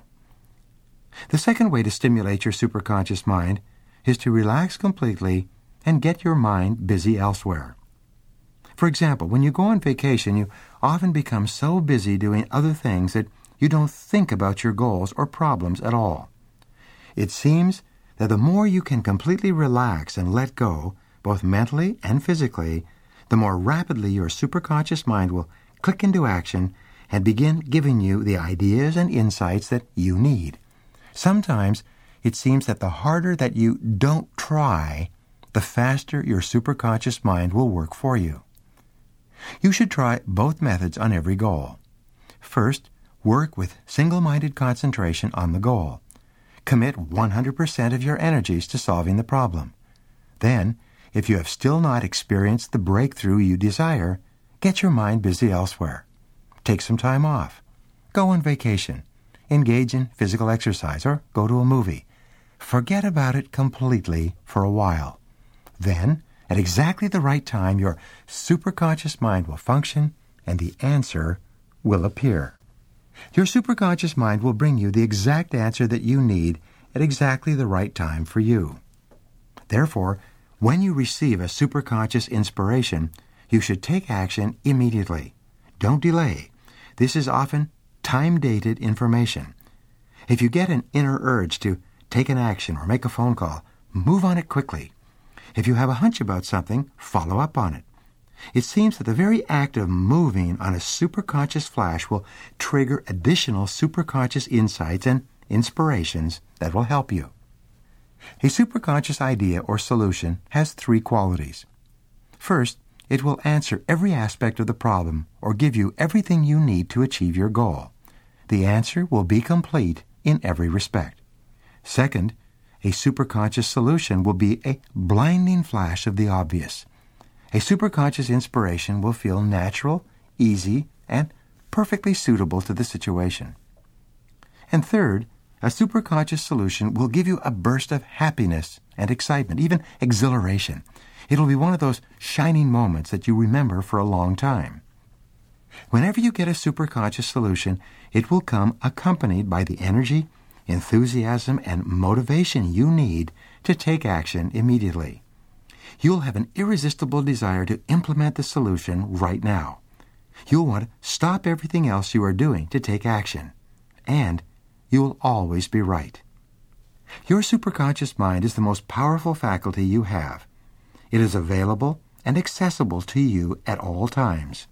The second way to stimulate your superconscious mind is to relax completely and get your mind busy elsewhere. For example, when you go on vacation, you often become so busy doing other things that you don't think about your goals or problems at all. It seems that the more you can completely relax and let go, both mentally and physically, the more rapidly your superconscious mind will click into action and begin giving you the ideas and insights that you need. Sometimes it seems that the harder that you don't try, the faster your superconscious mind will work for you. You should try both methods on every goal. First, work with single-minded concentration on the goal. Commit 100% of your energies to solving the problem. Then, if you have still not experienced the breakthrough you desire, get your mind busy elsewhere. Take some time off. Go on vacation. Engage in physical exercise or go to a movie. Forget about it completely for a while. Then, at exactly the right time, your superconscious mind will function and the answer will appear. Your superconscious mind will bring you the exact answer that you need at exactly the right time for you. Therefore, when you receive a superconscious inspiration, you should take action immediately. Don't delay. This is often time-dated information. If you get an inner urge to take an action or make a phone call, move on it quickly. If you have a hunch about something, follow up on it. It seems that the very act of moving on a superconscious flash will trigger additional superconscious insights and inspirations that will help you. A superconscious idea or solution has 3 qualities. First, it will answer every aspect of the problem or give you everything you need to achieve your goal. The answer will be complete in every respect. Second, a superconscious solution will be a blinding flash of the obvious. A superconscious inspiration will feel natural, easy, and perfectly suitable to the situation. And third, a superconscious solution will give you a burst of happiness and excitement, even exhilaration. It'll be one of those shining moments that you remember for a long time. Whenever you get a superconscious solution, it will come accompanied by the energy, enthusiasm, and motivation you need to take action immediately. You'll have an irresistible desire to implement the solution right now. You'll want to stop everything else you are doing to take action. And you'll always be right. Your superconscious mind is the most powerful faculty you have. It is available and accessible to you at all times.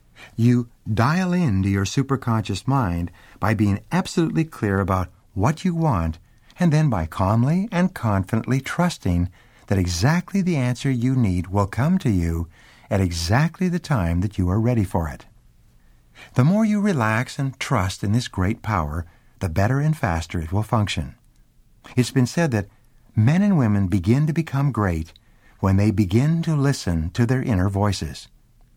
You dial into your superconscious mind by being absolutely clear about what you want, and then by calmly and confidently trusting that exactly the answer you need will come to you at exactly the time that you are ready for it. The more you relax and trust in this great power, the better and faster it will function. It's been said that men and women begin to become great when they begin to listen to their inner voices.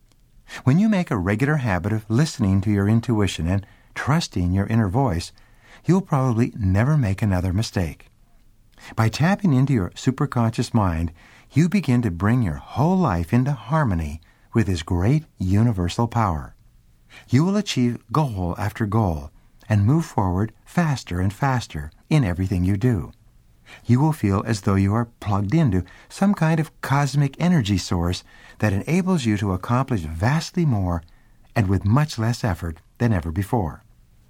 When you make a regular habit of listening to your intuition and trusting your inner voice, you'll probably never make another mistake. By tapping into your superconscious mind, you begin to bring your whole life into harmony with this great universal power. You will achieve goal after goal and move forward faster and faster in everything you do. You will feel as though you are plugged into some kind of cosmic energy source that enables you to accomplish vastly more and with much less effort than ever before.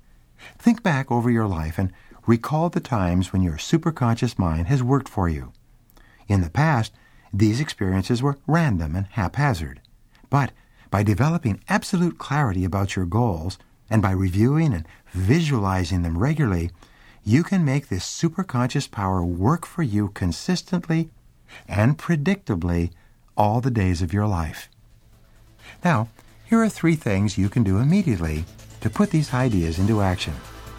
Think back over your life and recall the times when your superconscious mind has worked for you. In the past, these experiences were random and haphazard. But by developing absolute clarity about your goals and by reviewing and visualizing them regularly, you can make this superconscious power work for you consistently and predictably all the days of your life. Now, here are 3 things you can do immediately to put these ideas into action.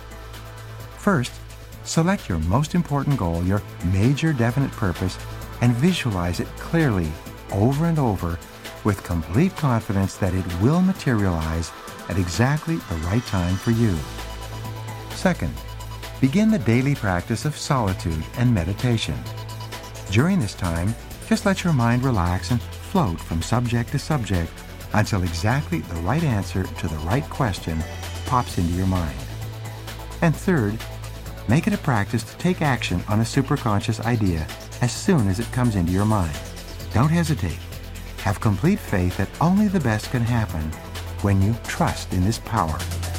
First, select your most important goal, your major definite purpose, and visualize it clearly over and over with complete confidence that it will materialize at exactly the right time for you. Second, begin the daily practice of solitude and meditation. During this time, just let your mind relax and float from subject to subject until exactly the right answer to the right question pops into your mind. And third, make it a practice to take action on a superconscious idea as soon as it comes into your mind. Don't hesitate. Have complete faith that only the best can happen when you trust in this power.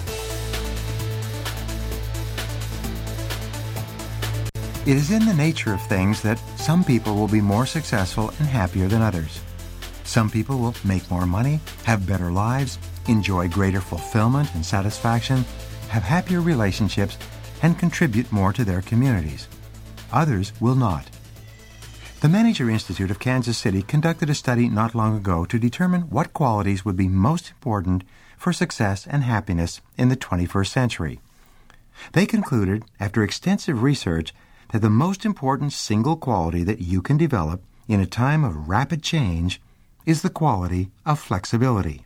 It is in the nature of things that some people will be more successful and happier than others. Some people will make more money, have better lives, enjoy greater fulfillment and satisfaction, have happier relationships, and contribute more to their communities. Others will not. The Manager Institute of Kansas City conducted a study not long ago to determine what qualities would be most important for success and happiness in the 21st century. They concluded, after extensive research, that the most important single quality that you can develop in a time of rapid change is the quality of flexibility.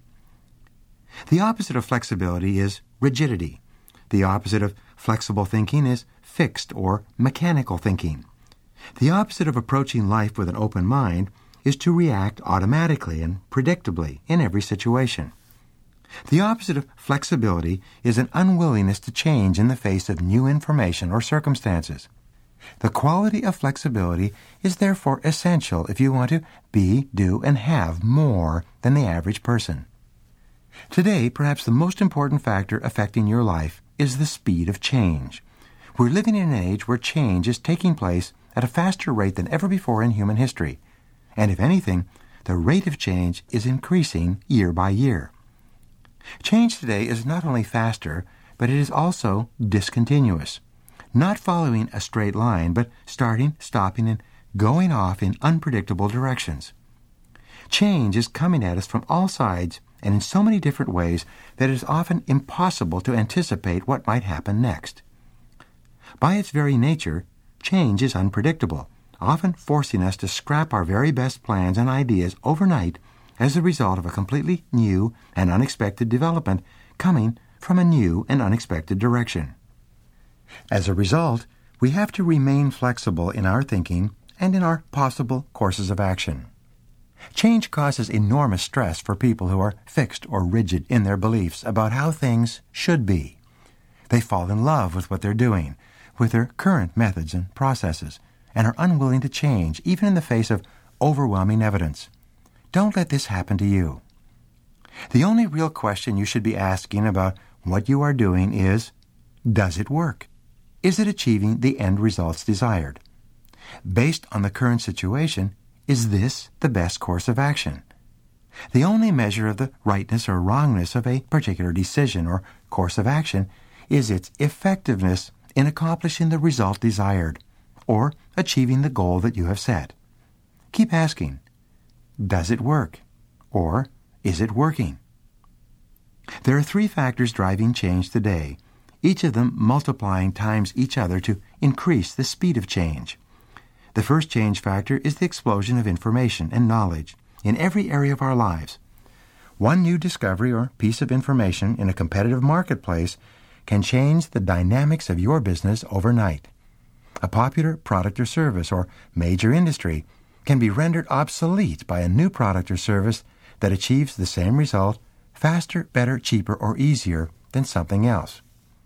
The opposite of flexibility is rigidity. The opposite of flexible thinking is fixed or mechanical thinking. The opposite of approaching life with an open mind is to react automatically and predictably in every situation. The opposite of flexibility is an unwillingness to change in the face of new information or circumstances. The quality of flexibility is therefore essential if you want to be, do, and have more than the average person. Today, perhaps the most important factor affecting your life is the speed of change. We're living in an age where change is taking place at a faster rate than ever before in human history. And if anything, the rate of change is increasing year by year. Change today is not only faster, but it is also discontinuous, not following a straight line, but starting, stopping, and going off in unpredictable directions. Change is coming at us from all sides and in so many different ways that it is often impossible to anticipate what might happen next. By its very nature, change is unpredictable, often forcing us to scrap our very best plans and ideas overnight as a result of a completely new and unexpected development coming from a new and unexpected direction. As a result, we have to remain flexible in our thinking and in our possible courses of action. Change causes enormous stress for people who are fixed or rigid in their beliefs about how things should be. They fall in love with what they're doing, with their current methods and processes, and are unwilling to change, even in the face of overwhelming evidence. Don't let this happen to you. The only real question you should be asking about what you are doing is, does it work? Is it achieving the end results desired? Based on the current situation, is this the best course of action? The only measure of the rightness or wrongness of a particular decision or course of action is its effectiveness in accomplishing the result desired, or achieving the goal that you have set. Keep asking, does it work? Or is it working? There are three factors driving change today, each of them multiplying times each other to increase the speed of change. The first change factor is the explosion of information and knowledge in every area of our lives. One new discovery or piece of information in a competitive marketplace can change the dynamics of your business overnight. A popular product or service or major industry can be rendered obsolete by a new product or service that achieves the same result faster, better, cheaper, or easier than something else.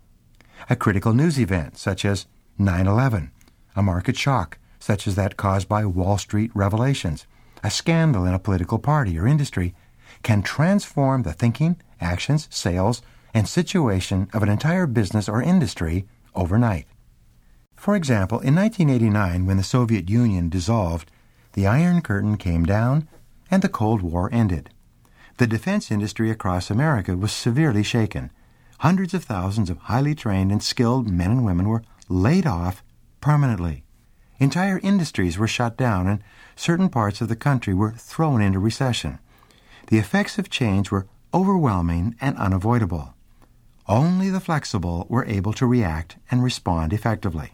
A critical news event such as 9/11, a market shock such as that caused by Wall Street revelations, a scandal in a political party or industry, can transform the thinking, actions, sales, and situation of an entire business or industry overnight. For example, in 1989, when the Soviet Union dissolved, the Iron Curtain came down and the Cold War ended. The defense industry across America was severely shaken. Hundreds of thousands of highly trained and skilled men and women were laid off permanently. Entire industries were shut down and certain parts of the country were thrown into recession. The effects of change were overwhelming and unavoidable. Only the flexible were able to react and respond effectively.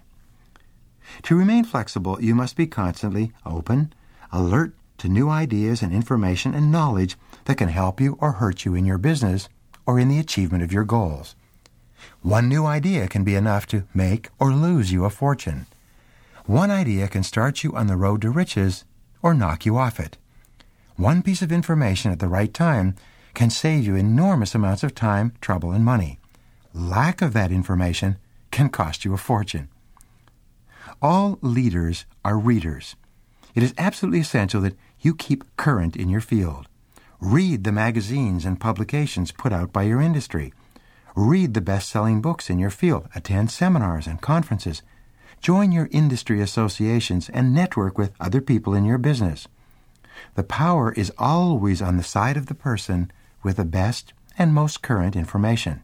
To remain flexible, you must be constantly open, alert to new ideas and information and knowledge that can help you or hurt you in your business or in the achievement of your goals. One new idea can be enough to make or lose you a fortune. One idea can start you on the road to riches or knock you off it. One piece of information at the right time can save you enormous amounts of time, trouble, and money. Lack of that information can cost you a fortune. All leaders are readers. It is absolutely essential that you keep current in your field. Read the magazines and publications put out by your industry. Read the best-selling books in your field. Attend seminars and conferences. Join your industry associations and network with other people in your business. The power is always on the side of the person with the best and most current information.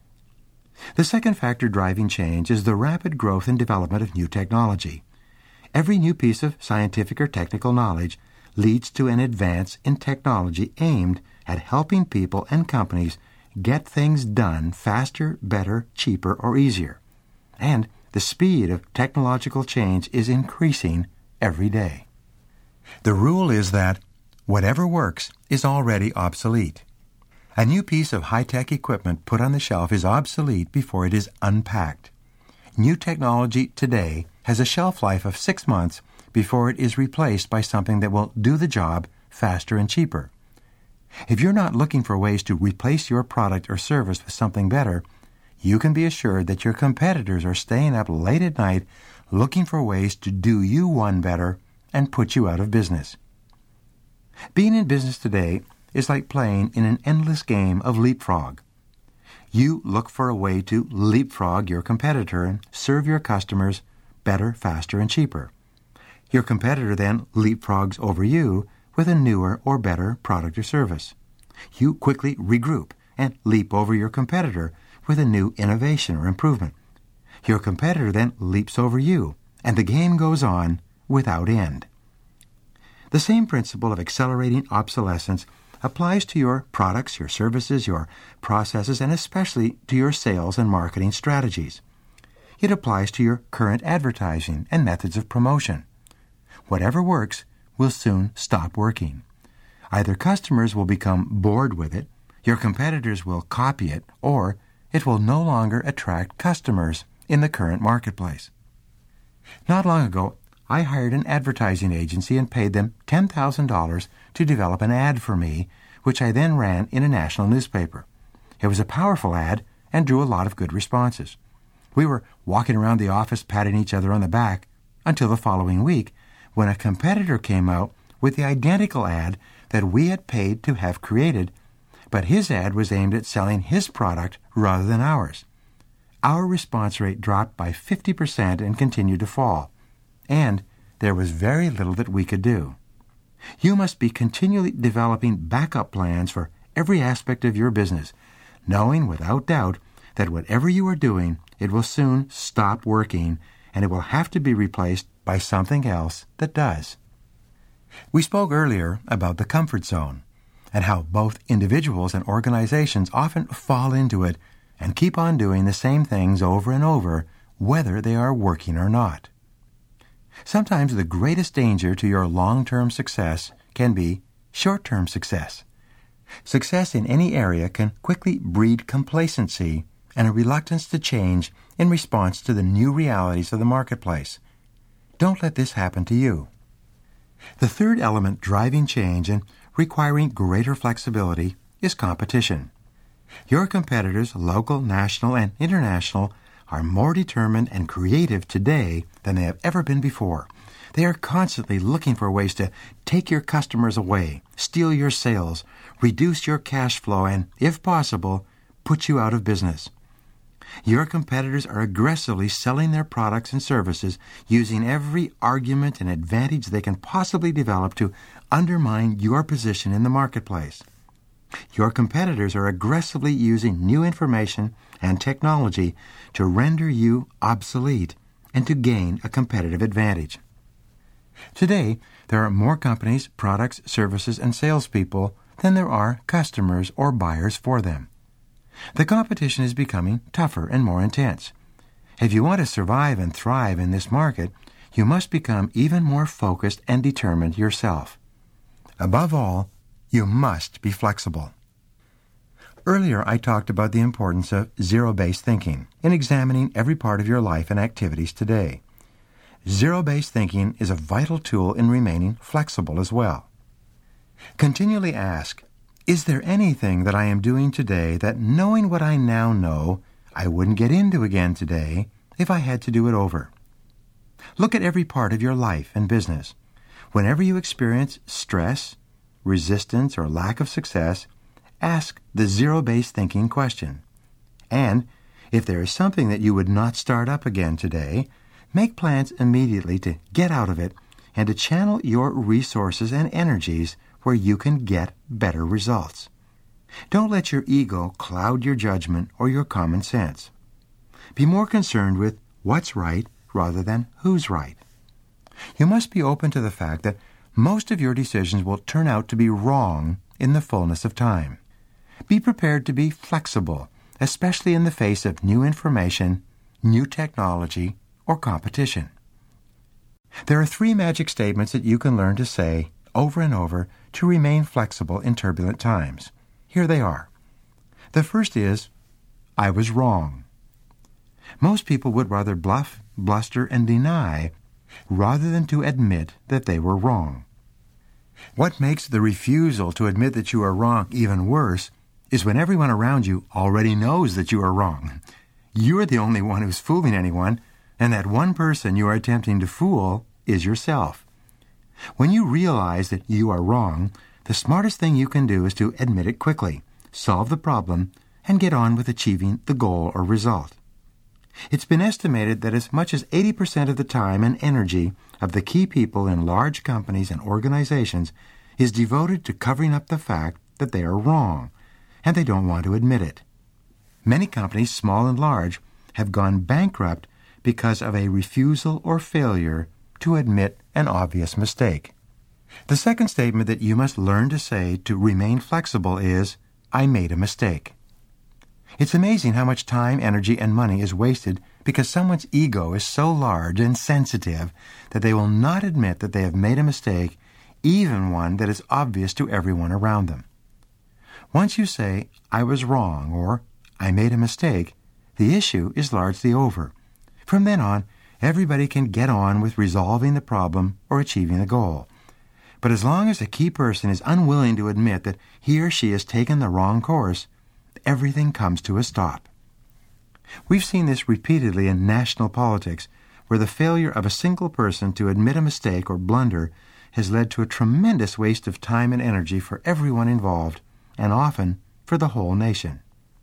The second factor driving change is the rapid growth and development of new technology. Every new piece of scientific or technical knowledge leads to an advance in technology aimed at helping people and companies get things done faster, better, cheaper, or easier. And the speed of technological change is increasing every day. The rule is that whatever works is already obsolete. A new piece of high-tech equipment put on the shelf is obsolete before it is unpacked. New technology today has a shelf life of 6 months before it is replaced by something that will do the job faster and cheaper. If you're not looking for ways to replace your product or service with something better, you can be assured that your competitors are staying up late at night looking for ways to do you one better and put you out of business. Being in business today is like playing in an endless game of leapfrog. You look for a way to leapfrog your competitor and serve your customers better, faster, and cheaper. Your competitor then leapfrogs over you with a newer or better product or service. You quickly regroup and leap over your competitor with a new innovation or improvement. Your competitor then leaps over you, and the game goes on without end. The same principle of accelerating obsolescence applies to your products, your services, your processes, and especially to your sales and marketing strategies. It applies to your current advertising and methods of promotion. Whatever works will soon stop working. Either customers will become bored with it, your competitors will copy it, or it will no longer attract customers in the current marketplace. Not long ago, I hired an advertising agency and paid them $10,000 to develop an ad for me, which I then ran in a national newspaper. It was a powerful ad and drew a lot of good responses. We were walking around the office patting each other on the back until the following week when a competitor came out with the identical ad that we had paid to have created, but his ad was aimed at selling his product rather than ours. Our response rate dropped by 50% and continued to fall, and there was very little that we could do. You must be continually developing backup plans for every aspect of your business, knowing without doubt that whatever you are doing, it will soon stop working, and it will have to be replaced by something else that does. We spoke earlier about the comfort zone and how both individuals and organizations often fall into it and keep on doing the same things over and over, whether they are working or not. Sometimes the greatest danger to your long-term success can be short-term success. Success in any area can quickly breed complacency and a reluctance to change in response to the new realities of the marketplace. Don't let this happen to you. The third element driving change and requiring greater flexibility is competition. Your competitors, local, national, and international, are more determined and creative today than they have ever been before. They are constantly looking for ways to take your customers away, steal your sales, reduce your cash flow, and, if possible, put you out of business. Your competitors are aggressively selling their products and services, using every argument and advantage they can possibly develop to undermine your position in the marketplace. Your competitors are aggressively using new information and technology to render you obsolete and to gain a competitive advantage. Today, there are more companies, products, services, and salespeople than there are customers or buyers for them. The competition is becoming tougher and more intense. If you want to survive and thrive in this market, you must become even more focused and determined yourself. Above all, you must be flexible. Earlier, I talked about the importance of zero-based thinking in examining every part of your life and activities today. Zero-based thinking is a vital tool in remaining flexible as well. Continually ask, is there anything that I am doing today that, knowing what I now know, I wouldn't get into again today if I had to do it over? Look at every part of your life and business. Whenever you experience stress, resistance, or lack of success, ask the zero-based thinking question. And if there is something that you would not start up again today, make plans immediately to get out of it and to channel your resources and energies where you can get better results. Don't let your ego cloud your judgment or your common sense. Be more concerned with what's right rather than who's right. You must be open to the fact that most of your decisions will turn out to be wrong in the fullness of time. Be prepared to be flexible, especially in the face of new information, new technology, or competition. There are 3 magic statements that you can learn to say over and over to remain flexible in turbulent times. Here they are. The first is, I was wrong. Most people would rather bluff, bluster, and deny rather than to admit that they were wrong. What makes the refusal to admit that you are wrong even worse is when everyone around you already knows that you are wrong. You are the only one who's fooling anyone, and that one person you are attempting to fool is yourself. When you realize that you are wrong, the smartest thing you can do is to admit it quickly, solve the problem, and get on with achieving the goal or result. It's been estimated that as much as 80% of the time and energy of the key people in large companies and organizations is devoted to covering up the fact that they are wrong, and they don't want to admit it. Many companies, small and large, have gone bankrupt because of a refusal or failure to admit an obvious mistake. The second statement that you must learn to say to remain flexible is, I made a mistake. It's amazing how much time, energy, and money is wasted because someone's ego is so large and sensitive that they will not admit that they have made a mistake, even one that is obvious to everyone around them. Once you say, I was wrong, or I made a mistake, the issue is largely over. From then on, everybody can get on with resolving the problem or achieving the goal. But as long as a key person is unwilling to admit that he or she has taken the wrong course, everything comes to a stop. We've seen this repeatedly in national politics, where the failure of a single person to admit a mistake or blunder has led to a tremendous waste of time and energy for everyone involved, and often for the whole nation.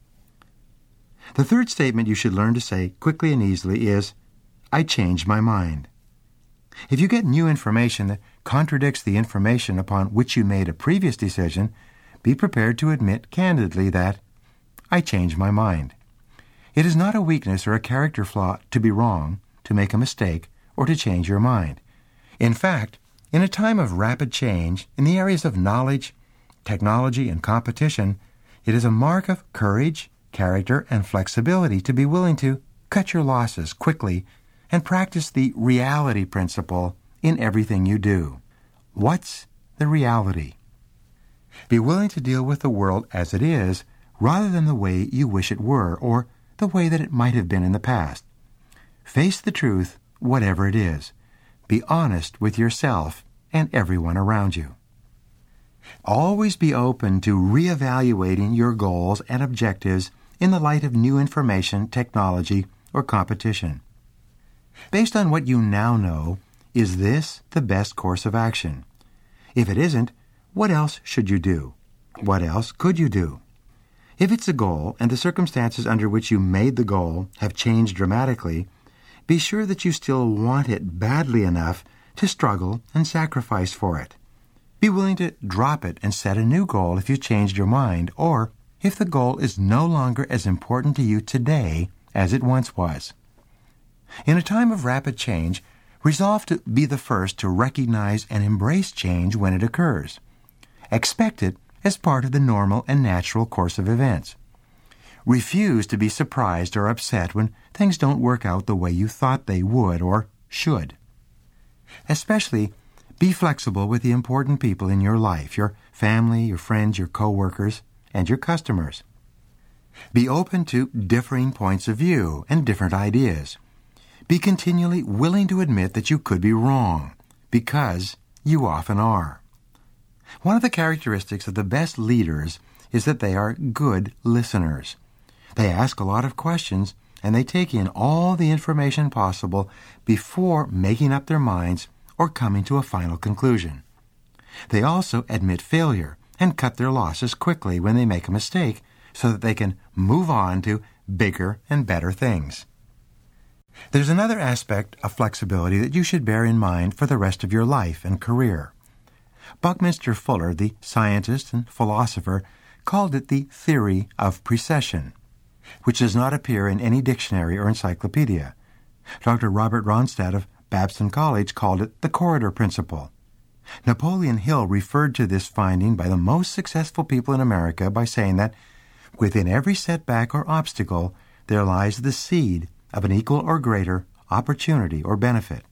The third statement you should learn to say quickly and easily is, I changed my mind. If you get new information that contradicts the information upon which you made a previous decision, be prepared to admit candidly that, I changed my mind. It is not a weakness or a character flaw to be wrong, to make a mistake, or to change your mind. In fact, in a time of rapid change in the areas of knowledge, technology, and competition, it is a mark of courage, character, and flexibility to be willing to cut your losses quickly and practice the reality principle in everything you do. What's the reality? Be willing to deal with the world as it is, rather than the way you wish it were, or the way that it might have been in the past. Face the truth, whatever it is. Be honest with yourself and everyone around you. Always be open to reevaluating your goals and objectives in the light of new information, technology, or competition. Based on what you now know, is this the best course of action? If it isn't, what else should you do? What else could you do? If it's a goal and the circumstances under which you made the goal have changed dramatically, be sure that you still want it badly enough to struggle and sacrifice for it. Be willing to drop it and set a new goal if you changed your mind, or if the goal is no longer as important to you today as it once was. In a time of rapid change, resolve to be the first to recognize and embrace change when it occurs. Expect it as part of the normal and natural course of events. Refuse to be surprised or upset when things don't work out the way you thought they would or should. Especially, be flexible with the important people in your life, your family, your friends, your co-workers, and your customers. Be open to differing points of view and different ideas. Be continually willing to admit that you could be wrong, because you often are. One of the characteristics of the best leaders is that they are good listeners. They ask a lot of questions, and they take in all the information possible before making up their minds or coming to a final conclusion. They also admit failure and cut their losses quickly when they make a mistake so that they can move on to bigger and better things. There's another aspect of flexibility that you should bear in mind for the rest of your life and career. Buckminster Fuller, the scientist and philosopher, called it the theory of precession, which does not appear in any dictionary or encyclopedia. Dr. Robert Ronstadt of Babson College called it the corridor principle. Napoleon Hill referred to this finding by the most successful people in America by saying that within every setback or obstacle there lies the seed of an equal or greater opportunity or benefit.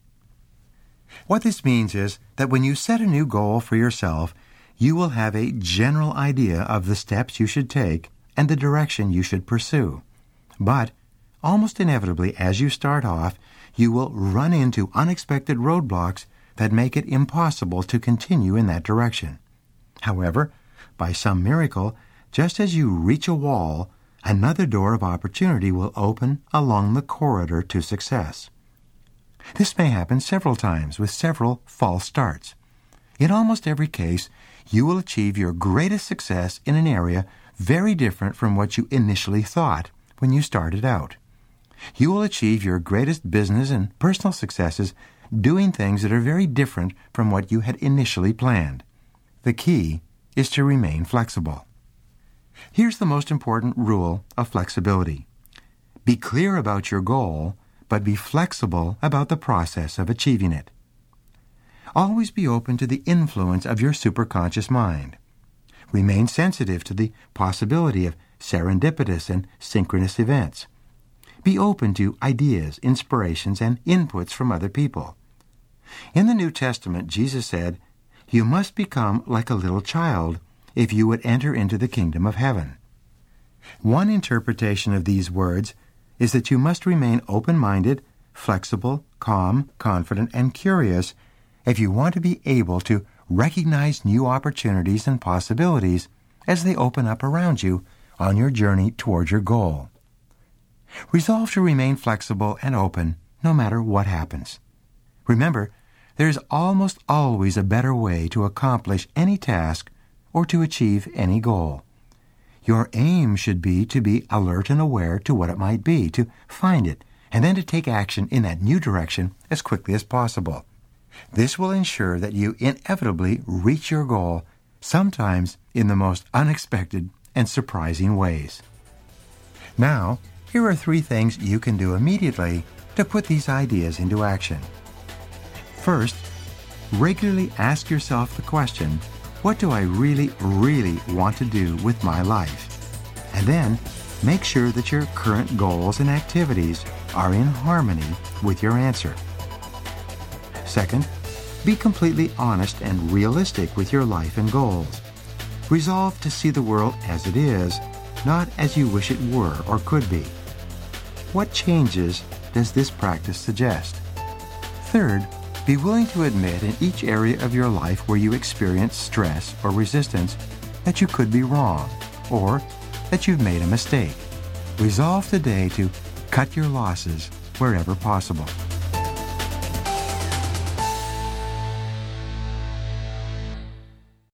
What this means is that when you set a new goal for yourself, you will have a general idea of the steps you should take and the direction you should pursue. But, almost inevitably, as you start off, you will run into unexpected roadblocks that make it impossible to continue in that direction. However, by some miracle, just as you reach a wall, another door of opportunity will open along the corridor to success. This may happen several times with several false starts. In almost every case, you will achieve your greatest success in an area very different from what you initially thought when you started out. You will achieve your greatest business and personal successes doing things that are very different from what you had initially planned. The key is to remain flexible. Here's the most important rule of flexibility. Be clear about your goal, but be flexible about the process of achieving it. Always be open to the influence of your superconscious mind. Remain sensitive to the possibility of serendipitous and synchronous events. Be open to ideas, inspirations, and inputs from other people. In the New Testament, Jesus said, "You must become like a little child if you would enter into the kingdom of heaven." One interpretation of these words is that you must remain open-minded, flexible, calm, confident, and curious if you want to be able to recognize new opportunities and possibilities as they open up around you on your journey toward your goal. Resolve to remain flexible and open no matter what happens. Remember, there is almost always a better way to accomplish any task or to achieve any goal. Your aim should be to be alert and aware to what it might be, to find it, and then to take action in that new direction as quickly as possible. This will ensure that you inevitably reach your goal, sometimes in the most unexpected and surprising ways. Now, here are 3 things you can do immediately to put these ideas into action. First, regularly ask yourself the question, what do I really want to do with my life? And then, make sure that your current goals and activities are in harmony with your answer. Second, be completely honest and realistic with your life and goals. Resolve to see the world as it is, not as you wish it were or could be. What changes does this practice suggest? Third, be willing to admit in each area of your life where you experience stress or resistance that you could be wrong or that you've made a mistake. Resolve today to cut your losses wherever possible.